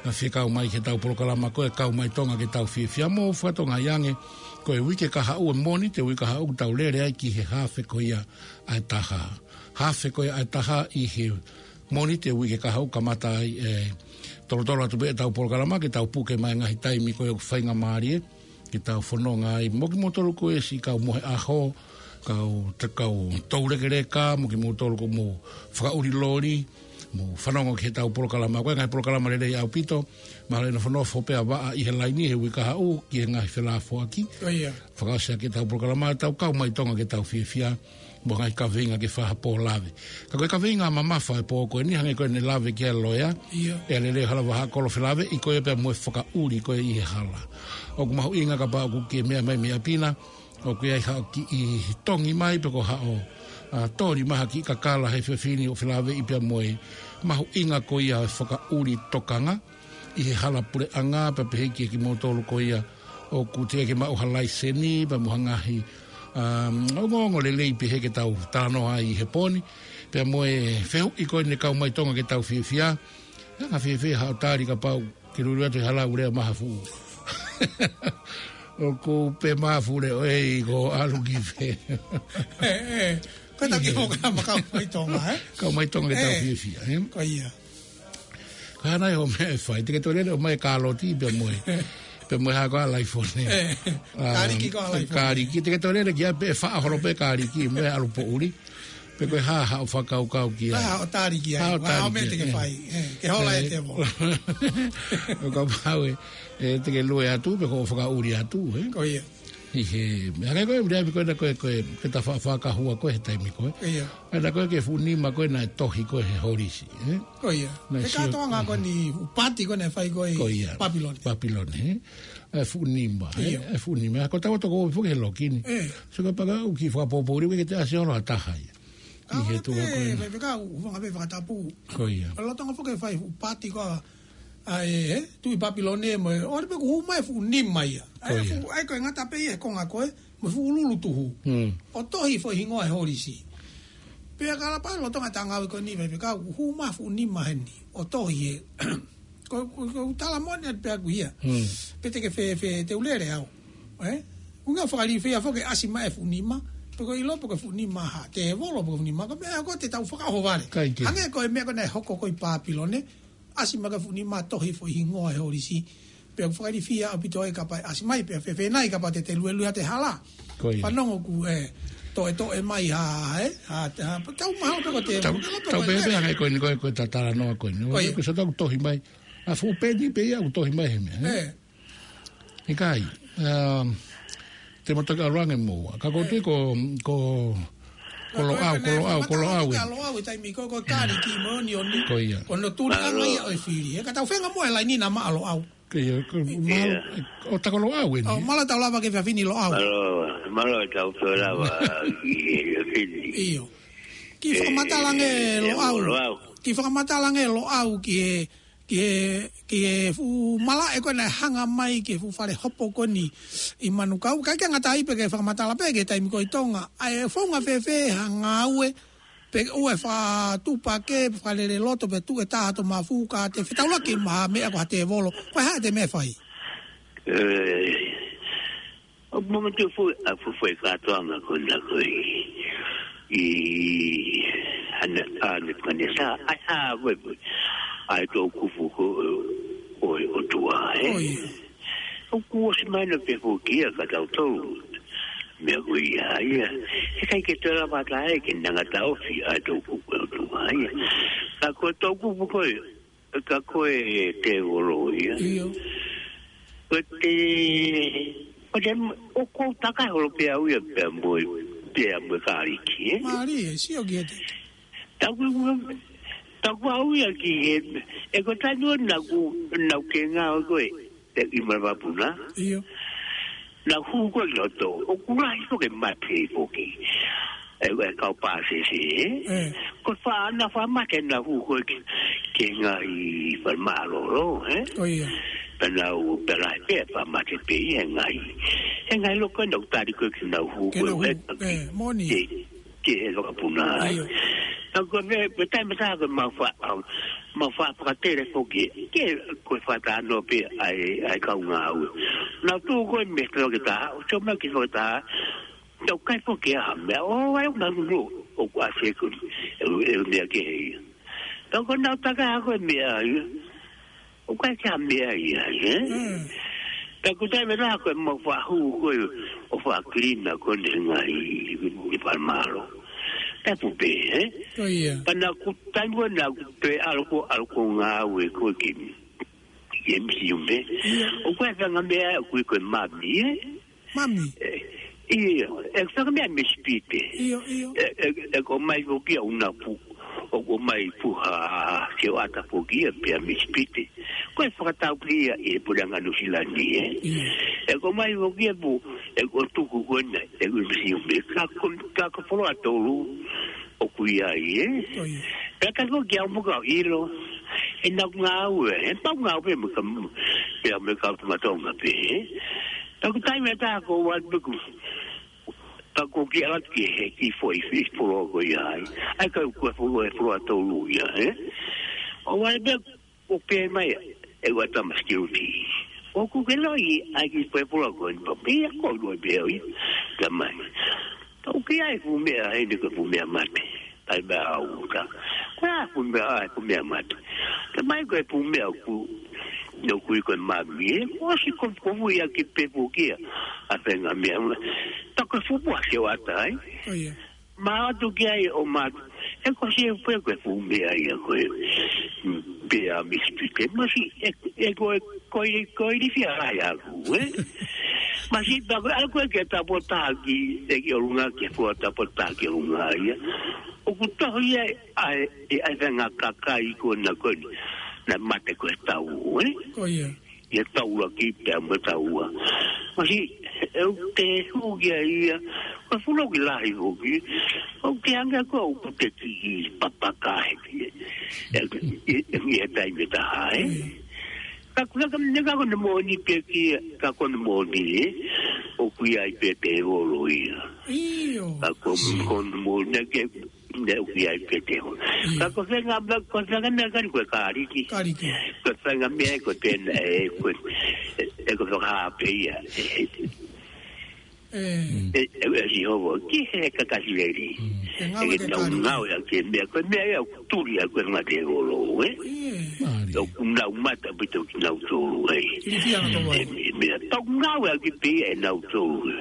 na whikau mai ke tau polokalama koe kau mai tonga ke tau whiawhia mo whatonga iange koe wike ka hau e moni te wika hau tau lere ai ki he hawhe koia ai taha. Hawhe koia ai taha i he moni te wike ka hau kamata ai tolotolo atu be tau polokalama ke tau puke mai ngahi taimi koe o whainga maarie ke tau whanonga ai moki motolo koe si kau mohe aho kau taurekereka moki motolo ko mo whakauri lori mo whanonga ke tau polokalama koe ngai polokalama lere au pito ma le na whanofo pea waa i he laini he wika hau ki he ngahi whelafo aki whakasea ke tau polokalama tau kau mai tonga ke tau whiawhia mo ngai ka vinga ke whaha po lave. Ka koe ka vinga mamafa e po koe ni hange koe ne lave ki a loia e lele hala waha kolo whelave i koe pea moe whakauri koe i he hala. O ku mahu inga ka paa ku ke mea mai mea pina o koe ai hao ki i tongi mai pe ko hao tori maha ki ka kala he whiawhini o whelave i pea moe mahu inga koe ia whakauri tokanga i he hala pure anga pe pehe ki motolo koe ia o ku te ke mau halai seni pa muhangahi ngongo le lei pe ke tau tano ai he poni pe moe feu i koe ne kau mai tonga ke tau whiawhia nga whiawhia hao tari ka pau ke ruru atu hala urea maha fu o ko pe maha fu le oi ko alu ki whe koe tau ki hoka ma kau mai tonga kau mai tonga ke tau whiawhia koe ia ka nai ho me whai te ke tore o mai kaloti pe moe pe mo ha ko ala iPhone kariki ko ala iPhone kariki te tore le kia pe fa horo pe kariki me alu po uri pe ko ha fa kau kia ha o tariki ha o me te ke fai ke hola e te mo ko pawe te ke lo ya tu pe ko fa uri atu ko ia he me ha ko uri ko na ko ke ta fa ka hua ko he tai mi ko ia na ko ke funi ma ko na tohi ko he horisi ko ia e ka to nga ko ni upati ko na fai ko Papilon funimba funimba ko ta ko fu ke lokini so ko paga u ki fa popori ke te asio no ataha i he tu ko e ka u nga be fa tapu ko ia lo tonga fu ke fai upati ko ai tu i Papilon mo o pe ko mai funimba ia ai ko ngata pe e ko nga ko mo fu lulu tu o tohi fo hingo e horisi pe kala pa lo tonga tanga ko ni pe ka hu ma fu ni ma ni o to ye ko tala mo ne pe guia pe te ke fe te ulere au unga fa ali fe fa ke asima e fu ni ma pe ko ilo pe fu ni ma ha te volo pe fu ni ma ko me ko te tau fa ho vale ange ko me ko ne hoko ko i Papilone asima ka fu ni ma to hi fo hingo e horisi pe fa ali fia apito e kapa asima pe fe nai kapa te luelu te hala fa no ku to e mai ha tau mau pe ko te tau be ko ni ko tatara no ko ni ko so tau to hi mai a fu pe ni pe ya to hi mai he kai te mo toka range mo ka ko te ko lo au tai mi ko kari ki mo ni oni ko no tu ka mai o fili ka tau fenga mo la ni na ma lo au o ta ko lo au ni o mala tau lava ke fa fini lo au malo tau fora wa io ki fa matalange lo au ki fa matalange lo au ki fu mala e ko na hanga mai ki fu fare hopo ko ni i manukau ka ka ngata i pe ke fa matala pe ke tai mi ko itonga ai fonga fe hanga ue pe o fa tu pa ke fa le loto pe tu e ta to mafuka te fitaula ki ma me ko te volo ko ha te me fai o momento foi ka tonga ko na ko i ana kanesa ai to ku fu ko o tua o ku se mai no pe ko ki ka to me guia ia e kai ke tola mata e ke nanga ta ofi ai to ku o tua ia ka ko to ku ko ka ko te volo ia o ko taka ho pe au ia pe mo kari ki mari si o gete ta ku au ia ki e ko ta no na ke nga ko te i ma ba puna io na hu ko lo to o ku rai ko ke ma pe ko ki e ka pa se ko fa na fa ma ke na hu ko ke nga i fa ma lo o ia na u pera pe pa ma te pe ngai lo ko no ta di ko na hu ko moni ke lo puna Ako me mata ko mafa pratere foki ke ko fata no pe ai ka ngau na tu ko me tro ke ta o me ki ta to kai foki a me o ai na lu o kwa se ko e me ke to ko na ta ka ko me ai o kwa ka me ai ta ko ta me ra ko mo fa hu ko o fa klina ko ngai i palmaro Epupe, Oh yeah. Pana kutango na pe alko nga we ko ki. Yemsiumbe. O kwa nga me ku ko mami. Mami. Iyo, sa me spite. Iyo. Ko mai ko ki una pu. O ko mai pu ha ke ata po ki pe me spite. Ko fa ta pri e pulanga no silani. Ko mai ko ki pu ko tu ko na e ko siumbe ka ko folo atolu. O kuia ie. Ka ko kia mo ka ilo. E na ngau e pa ngau pe mo pe me ka ma tonga pe. Ta ko tai me ta ko wa buku. Ta ko kia la ki foi fo ko ia. Ai ka ko fo to lu ia e. O wa be o pe mai e wa ta security. O ku ke lo i ai ki fo ko ko pe ko lo be i. Ta mai. O que ai fu me ai de ko fu me mate. Ai ba au ka. Kwa fu me ai fu me mate. Ke mai ko fu me ku no ku ko mami. O si ko fu ia ki pe fu ki. A penga me. Ta ko fu bo se wa tai. Oh yeah. Ma tu ki ai o ma. E ko si fu ko fu me ai ko. Be a mi spike. Ma si e ko i fi ai a ku, Ma si ta algo que ta potaki e que lunga que fota potaki lunga ia. O ku to ia ai venga kakai ko na mate ko sta u, Oh yeah. Ia tau la ki pe mo tau. Ma si eu te hu ia ko fulo ki la hu ki. O que anga ko o te ki papaka e. E dai me ta ai. Kakula kam nega ko mo ni pe ki ka ko mo ni o ku ai pe te volo ia ka ko mo ne ke ne ku ai pe te ka ko senga ba ko senga me ka ko kariki ko senga me ko ten e ko ha pe ia si hovo ki he ka ka sileri e ta ngau ya ke me ko me ya tu ya ko ma te volo o na mata bito na so me ta ngau ya ki pe na so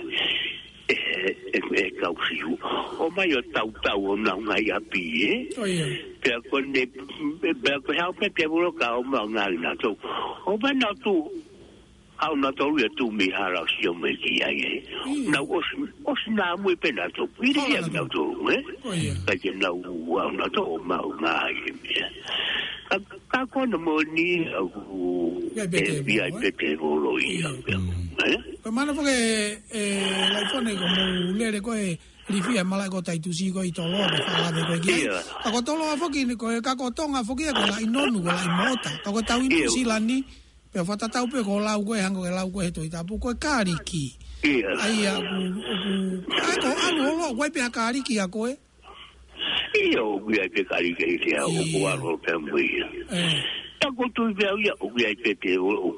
ka usiu o mai o tau na ngai a pi pe ko ne pe ko ha pe volo ka o ma ngai na so o ba na tu au na tolu e tu mi hara si o me ki ai na os na mu pe na to pi ri na to ka ke na u na to ma na ai ka ko no mo ni u bi ai pe te volo ia ko mana fo ke la fone ko mo le ko e rifia mala ko tai tu si ko i tolo de fala de ko ki ko tolo fo ki ko ka ko tonga fo ki ko la inonu ko la imota ko tau ni silani pe fata tau pe ko lau ko hango lau ko to itapu ko kariki ai ko anu lo ko pe kariki a ko io vi ai pe kariki ia o ko aro pe mui ta ko tu ve ia o vi ai pe te o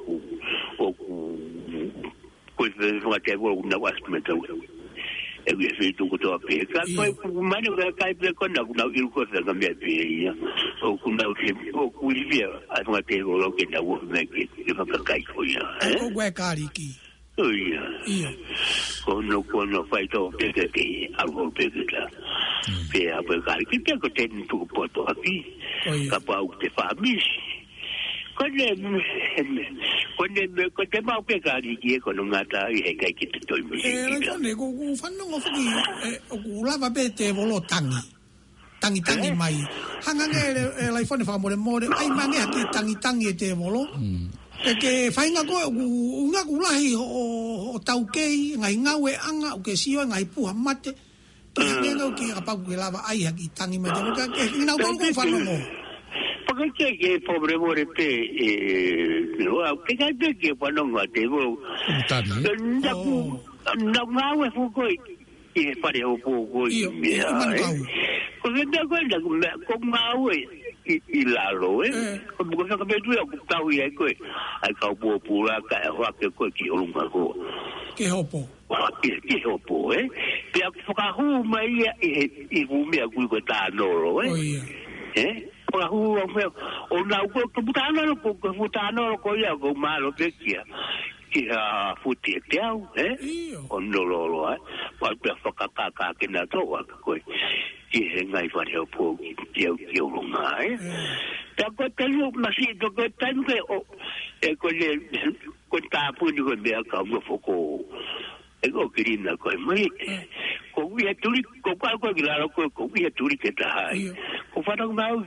ko te vo na was me tau e vi feito ko to pe ka ko mani ko kai pe ko na il ko sa me pe ia o ku na o ku via a no te lo que na wo me que fa kai ko ia ko gwe kariki ia ko no fai to pe que algo pe que la pe a pe kariki pe ko te tu po to aquí ka pa u te fa mis ko te mau pe kariki ko no ngata i he kai ki te toi mi ko fanno ngo fuki ko lava pe te volo tangi mai hanga nge la iPhone fa more ai mange aki tangi te volo ke fai nga ko unga kulahi o tauke ngai ngawe anga o ke sio ngai pu mate ke ngo ki apa ku lava ai aki tangi mai ke ina ko fanno ngo porque que pobre more pe no que que que bueno te vo na ngawe fu ko e pare o po ko ko me ko na ko mau I lalo ko ko ka me tu ko tau I ko ai ka po pula ka wa ke ko ki olunga ko ke hopo ke hopo pe ka hu mai I hu me ku ko ta no ko hu o na ko puta no ko puta no ko ya ko malo pe kia ki ha futi te au o no lo pa pe ka ke na to wa ko ki ngai fa te po ki o ngai ta ko te lu ma si to ko tan ke o ko le ko ta pu ni ko be ka mo foko ko kirina ko mai ko wi tuli ko pa ko gila ko wi tuli ke ta hai ko fa dang mau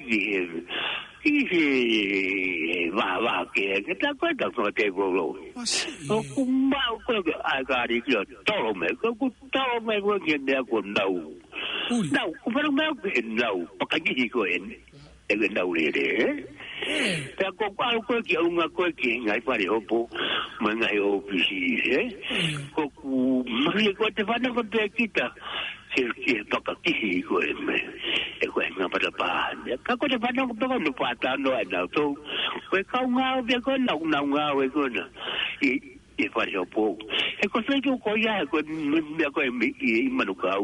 va ke ta ko ta ko te go ko mau ko ai ga ri ki to me ko to me ko ke ne ko ndau ko fa dang mau ke ndau pa ka gi ko en e ndau le pe ko ko ki unga ko ki ngai pare opo mangai o bisi ko ku mali ko te vana ko te kita ki to ka ki ko me e ko nga para pa ka ko te vana ko to no pata no na to ko ka nga be ko na nga we ko na I pare opo e ko se ko ya ko me ko I manukau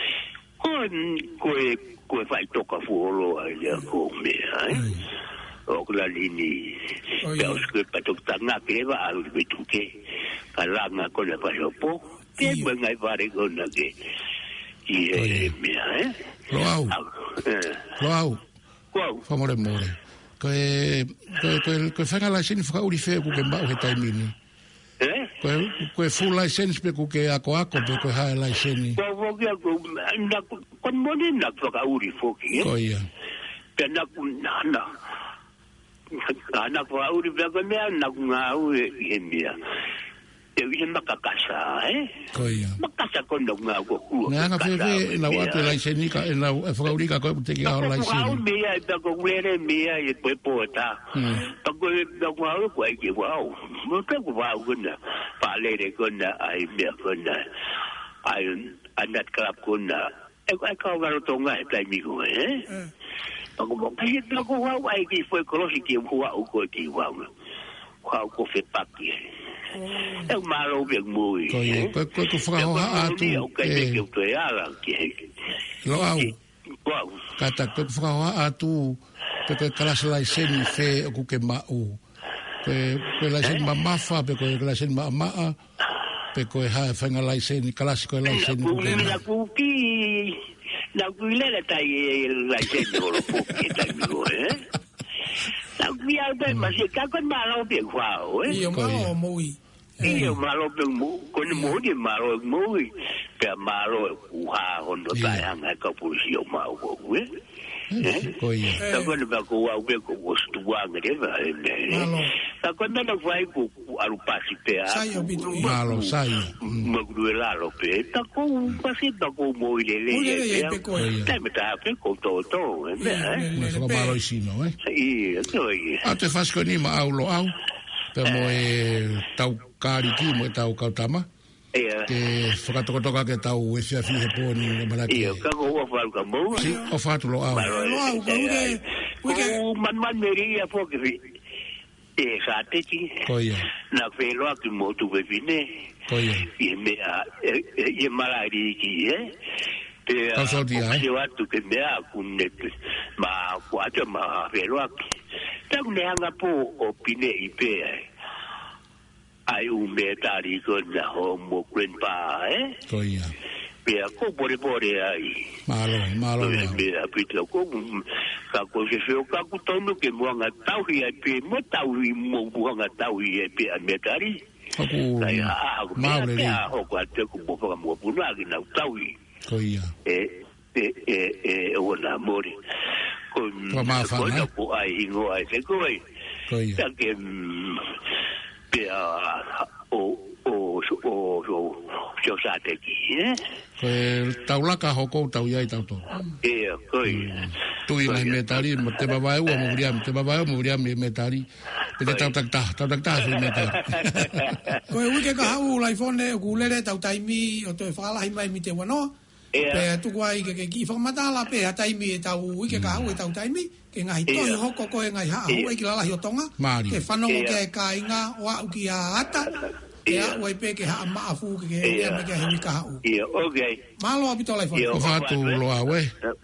ko fai to ka fuolo ya ko me o kula lini ya uske patok tanga ke va al bituke kalanga ko le pa yopo ke ngai pare ko na ke mia Loau famore more ko fanga la sin fa uri fe ku ke ba o ta mini ko full license pe ku ke ako pe ko ha license ko ke ko na kon moni na ka uri foki ko ya pe na ana ko uri be ko me na nga uri mia e wi makakasa ko ya makasa ko nga ko na fe na wa te license ka na fa uri ka ko te ki ha license ko mia ta ko wele mia e po pota ta ko da ko ai ke wow mo ta ko wow guna pa le de guna ai mia guna ai anat club guna e ka ga to nga ta mi ko ako mo kaya na ko wa ai ki foi kolosi ki ko wa ko ki wa ko fe paki e malo be muy ko fra ho a tu ke to ya la ki lo au kata ko fra ho a tu pe kala sala sen fe ku ke ma u pe la sen ma fa pe ko la sen ma pe ko ha fa nga la sen kala ko la sen ku ki la guilera tai la gente lo pochi tai lo la guia be ma si ka con malo bien kwao io malo muy io malo bien mu con mo di malo muy pe malo ha hondo tai anga ka pusio mau ko ko ya ta con ba ko wa be ko stu wa ngere ba ta con na vai ko alu pasi pe malo sai magduela lo pe ta ko pasi ta ko mo ile ta me ta pe ko to no malo sino a te fas ko ni ma aulo au pe mo tau kari ki mo tau kautama ke whakatokotoka ke tau e fia fihe pōni maraki ka ko fa ka mo si o fatu lo au man meri a fo ke e sa te ki na felo ki mo tu be vine e me a e malari ki pe a se wa tu ke me a kun ne ma kwa te ma felo ki ta ne anga po opine ipe ai me tari ko na ho mo kwen pa ko ya pe ko bore ai malo me a pito ko ka ko se ka ku to no ke mo nga tau hi pe mo tau hi mo bu nga tau hi pe a me tari ko malo le ho ko te ku mo ka mo bu na na tau hi ko ya o na mori ko ma fa na ko ai ngo ai se ko ya ke pe o sa te ki ko taulaka hoko tau ia tau to ko tu ina metari te baba u mo ria metari pe tau tak su metari ko e wike ka hau lai fone ku lere tau taimi o to fala hi mai mi te wano Pe tu ai ke ki fa matala pe atai mi tau i ke ka u tau tai mi ke ngai toi hoko ko ngai ha u ki la hiotonga ke fanongo ke kainga wa u ki ata ya u pe ke ha ma afu ke ya me ke hi ka u okay malo abito lai fa ko fa tu lo awe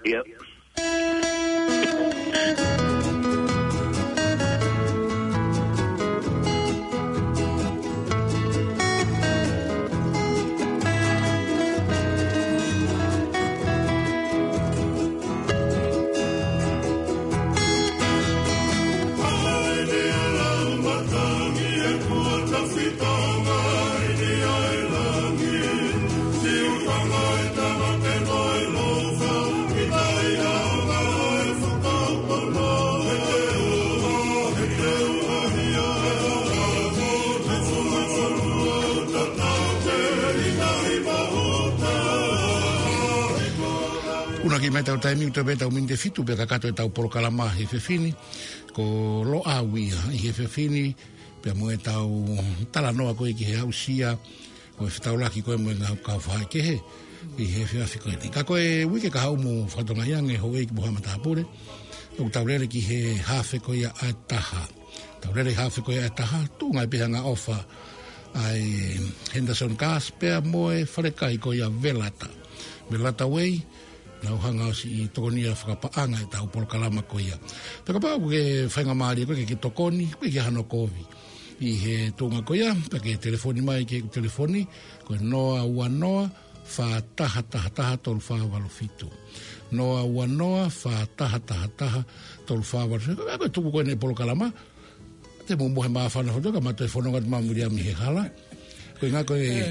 ki mai tau taimi uta beta uminde fitu pe kakato e tau polokalama he fefini ko lo awia he fefini pe mo e tau talanoa ko ki he ausia ko e tau laki ko e mo nga ka fa ke he i he fefi ko ni ka ko e wike ka hau mo fatonga yang e hoe ki Muhammad Apure o taurere ki he hafe ko ya ataha taurere hafe ko ya ataha tu ngai pe nga ofa ai Henderson Gas pe mo e farekai ko ya velata wei na hanga si tokonia whakapaanga e tau polokalama ko ia. Peka pā ke whainga maari ko ke tokoni, ko ke hano kovi. I he tōnga ko ia, ke telefoni mai ke telefoni, ko noa ua noa, wha taha tolu whawalo fitu. Noa ua noa, wha taha tolu whawalo fitu. Ko tuku koe ne polokalama, te mumbohe maa whana hotoka, mato e whanonga te mamuri a mihe hala. Ko ngā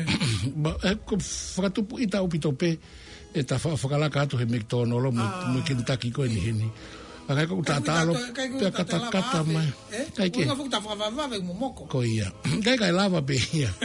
ko whakatupu i tau pitope, e ta whakalaka atu he McDonald's mo Kentucky ko ni hini. Akai ko tatalo pe kata mai. Kai ke. Ko ta whakawawave mo moko. Ko ia. Kai lava pe ia.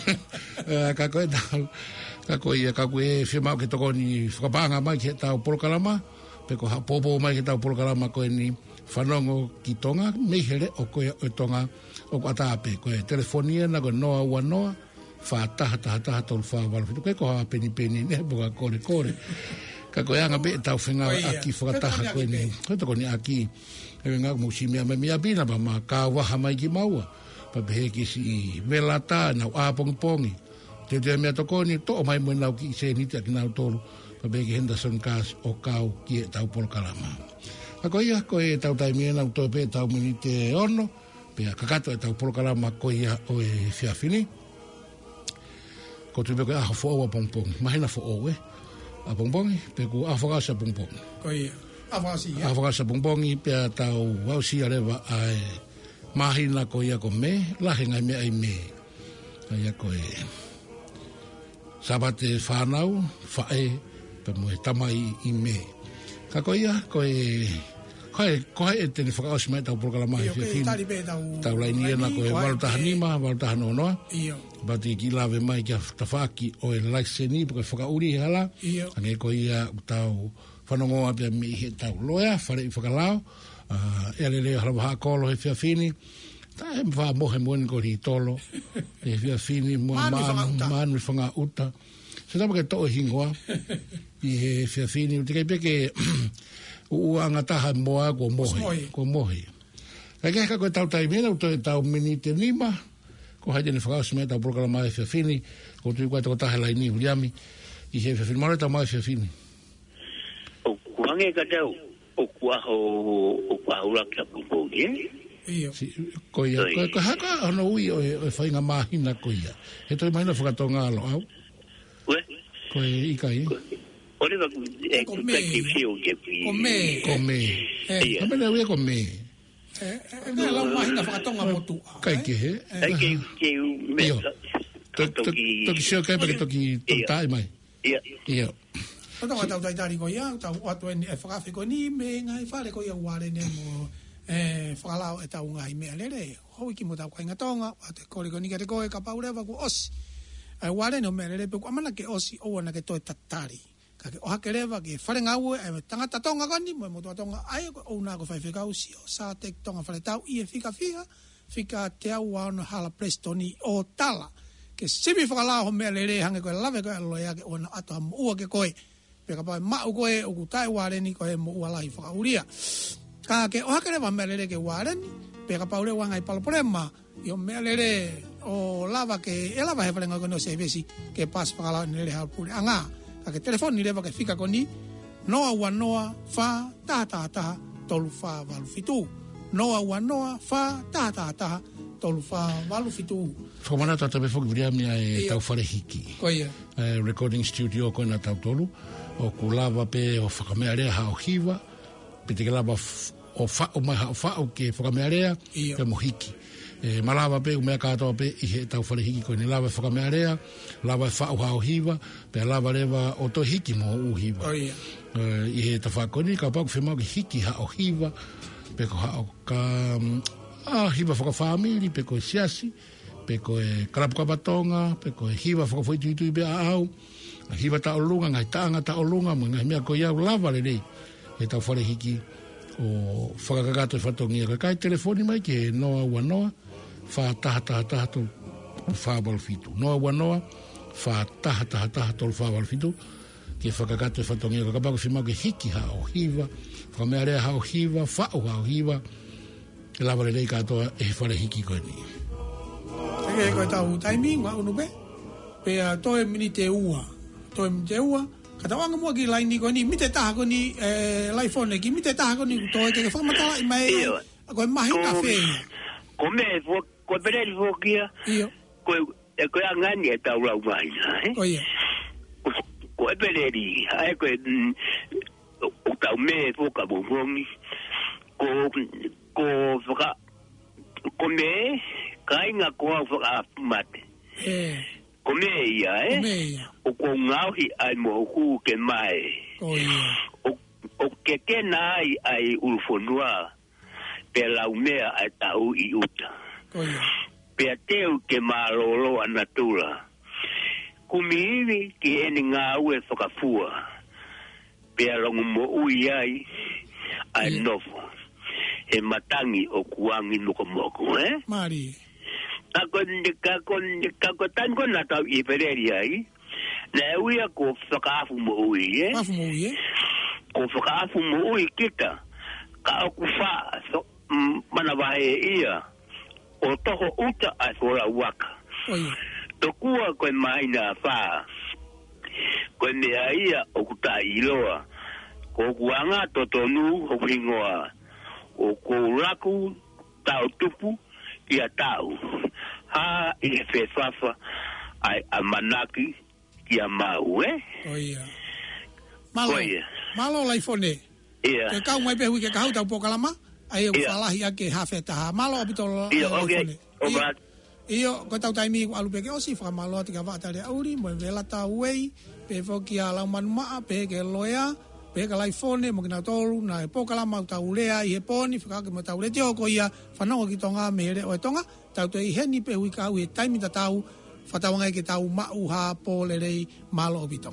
Ka ko ta ka ko ia ka ko e firma ke toko ni whakapanga mai ke tau polokalama pe ko popo mai ke tau polokalama ko ni whanongo ki tonga mehere o ko e tonga o atape ko e telefonia na ko noa ua noa fa taha tolu whawalo fitu kai ko ha peni ne boga kore ka ko anga be tau whenga aki whakataha koe ni koe toko ni aki e ngā musimi a mea bina ma ka waha mai ki maua pa pehe ki si velata na a pongi te mea toko ni to mai mo nau ki se niti aki nau tolu pa pehe ki Henderson Gas o kau ki e tau polokalama a ko ia ko e tau taimia nau to pe tau minite ono pe kakato e tau polokalama ko ia o e fiafini ko tu be a fo o pompong mahina fo o a pompong pe ku a foga sa pompong ko ia a foga sa pompong pe tau wa si areva ai mahina ko ia ko me la henga me ai me ia ko e sabate fanau fa e pe mo tamai i me ka ko ia ko e ko e te ni foga osma tau programa e fin tau lai ni na ko e valta hanima valta no bati ki lave mai ki tafaki o e laiseni porque foka uri hala ane ko ia tau fanongo ape mi he tau loya fare fokalao ele hala kolo e fiafini ta e va mohe mon ko ri tolo e fiafini mo man mi fanga uta se tamo ke to hingoa i he fiafini te ke ke u anga taha moa ko mohe ka ko tau tai mena tau minite nima ko haide ni whakao smeta o programa e fiafini ko tui kwa te kotahe lai ni uliami i he fiafini mara tau mai fiafini o kuange ka tau o kuaho raka pupongi ko ia ko haka ano ui o e whainga mahina ko ia he toi mahina whakatonga alo au ko e ikai ore va ko me amena ui ko me me la mahina whakatonga motu kai ke he me toki sio kai pake toki tai mai ia tau tai ko ia tau atu e whakawhi ko ni me ngai whare ko ia ware ne mo whakalao e tau ngai mea lere hoi ki mo tau kai ngatonga ate kore ko ni kate koe ka paurewa ku osi ware no mea lere pe ku amana ke osi o na ke toe tatari ka ke oha ke rewa ke whare ngau e tangata tonga kani mo e motua tonga ai o una ko whai whikau si o sa te tonga whare tau i e whika te au wano hala prestoni o tala ke simi whakalao ho mea lere hange koe lave koe aloe ake o na ato hamu ua ke koe pe ka pa ma ko e o kutai wale ni ko e mo wala I fa uria ka ke o hakere va melere ke wale ni pe ka pa ure wanga I pal problema io melere o lava ke e lava he falenga ko no se vesi ke pas pa la nele ha pure anga ka ke telefoni ni leva ke fika ko ni noa wa noa fa ta ta ta tolu fa valu fitu noa wa noa fa ta ta ta tolu fa valu fitu Fomana tata be foki vria mia e tau fare hiki. Koia. Recording studio ko na tau tolu. O kulava pe o whakamearea ha o hiva. Pe te lava o mai ha o wha o ke whakamearea pe mo hiki. Malava pe o mea katoa pe I he tau fare hiki ko ni lava whakamearea. Lava e wha o ha o hiva. Pe lava rewa o to hiki mo o hiva. Koia. I he ta whakoni ka pako whemau ki hiki ha o hiva. Pe ko ha o ka hiva whakawhamiri pe ko siasi. Pe ko e karapuka batonga, pe ko e hiva whakawhoi tui be au, hiva ta olunga, ngai taanga ta olunga, ngai mea ko iau lava le rei, e tau whare hiki o whakakakato e whatongia. Ka kai telefoni mai ke noa ua noa, wha taha to whaabal fitu. Noa ua noa, wha taha to whaabal fitu, ke whakakato e whatongia. Ka kapako whimau ke hiki ha o hiva, whakamea rea ha o hiva, whao ha o hiva, e lava le rei katoa e whare hiki koe ni. Ke ko tau taimi wa unu be pe toe mini te ua ka tawanga mo ki line ko ni mite ta ko ni iPhone ki mite ta ko ni toe ke fa mata I mai ko mai ka fe ko me ko bere vo kia ko ko ngani ta ula mai ko ia ko bere ri ai ko o ta me vo ka bo ni ko me kai nga ko fa mate ko me ia o ko ngauhi ai mo ku ke mai o ke nai ai ulfonua pe la umea ai tau I uta pe teu ke malolo anatura kumiwi ki eni ngau e whakafua pe longu mo ui ai novo e matangi o kuangi nuko moko Mari Kako tango na tau I pereri ai. Na uia ko whakaafu mo ui, Ko whakaafu mo ui kita. Ka oku wha, mana wahe ia. O toho uta a whora waka. Tokua koe maina wha. Koe mea ia o kuta iloa. Ko kuanga totonu o hingoa. O ko raku tau tupu. Ia tau ha I fefafa ai amanaki ia mau oia malo iPhone ke kau mai pe hui ke kau tau pokalama ai o falahi ake hafeta malo abito iPhone io ko tau taimi alu pe ke osi fa malo tika va tare auri mo vela ta wei pe foki ala man ma pe ke loya pe ka iPhone mo kina tolu na po kala mau taulea I poni fa ka mo taule te o ko ia fa no ki tonga mere o tonga tau te heni pe hui ka hui taimi ta tau fa tau ngai ke tau ma u ha po le rei malo bitom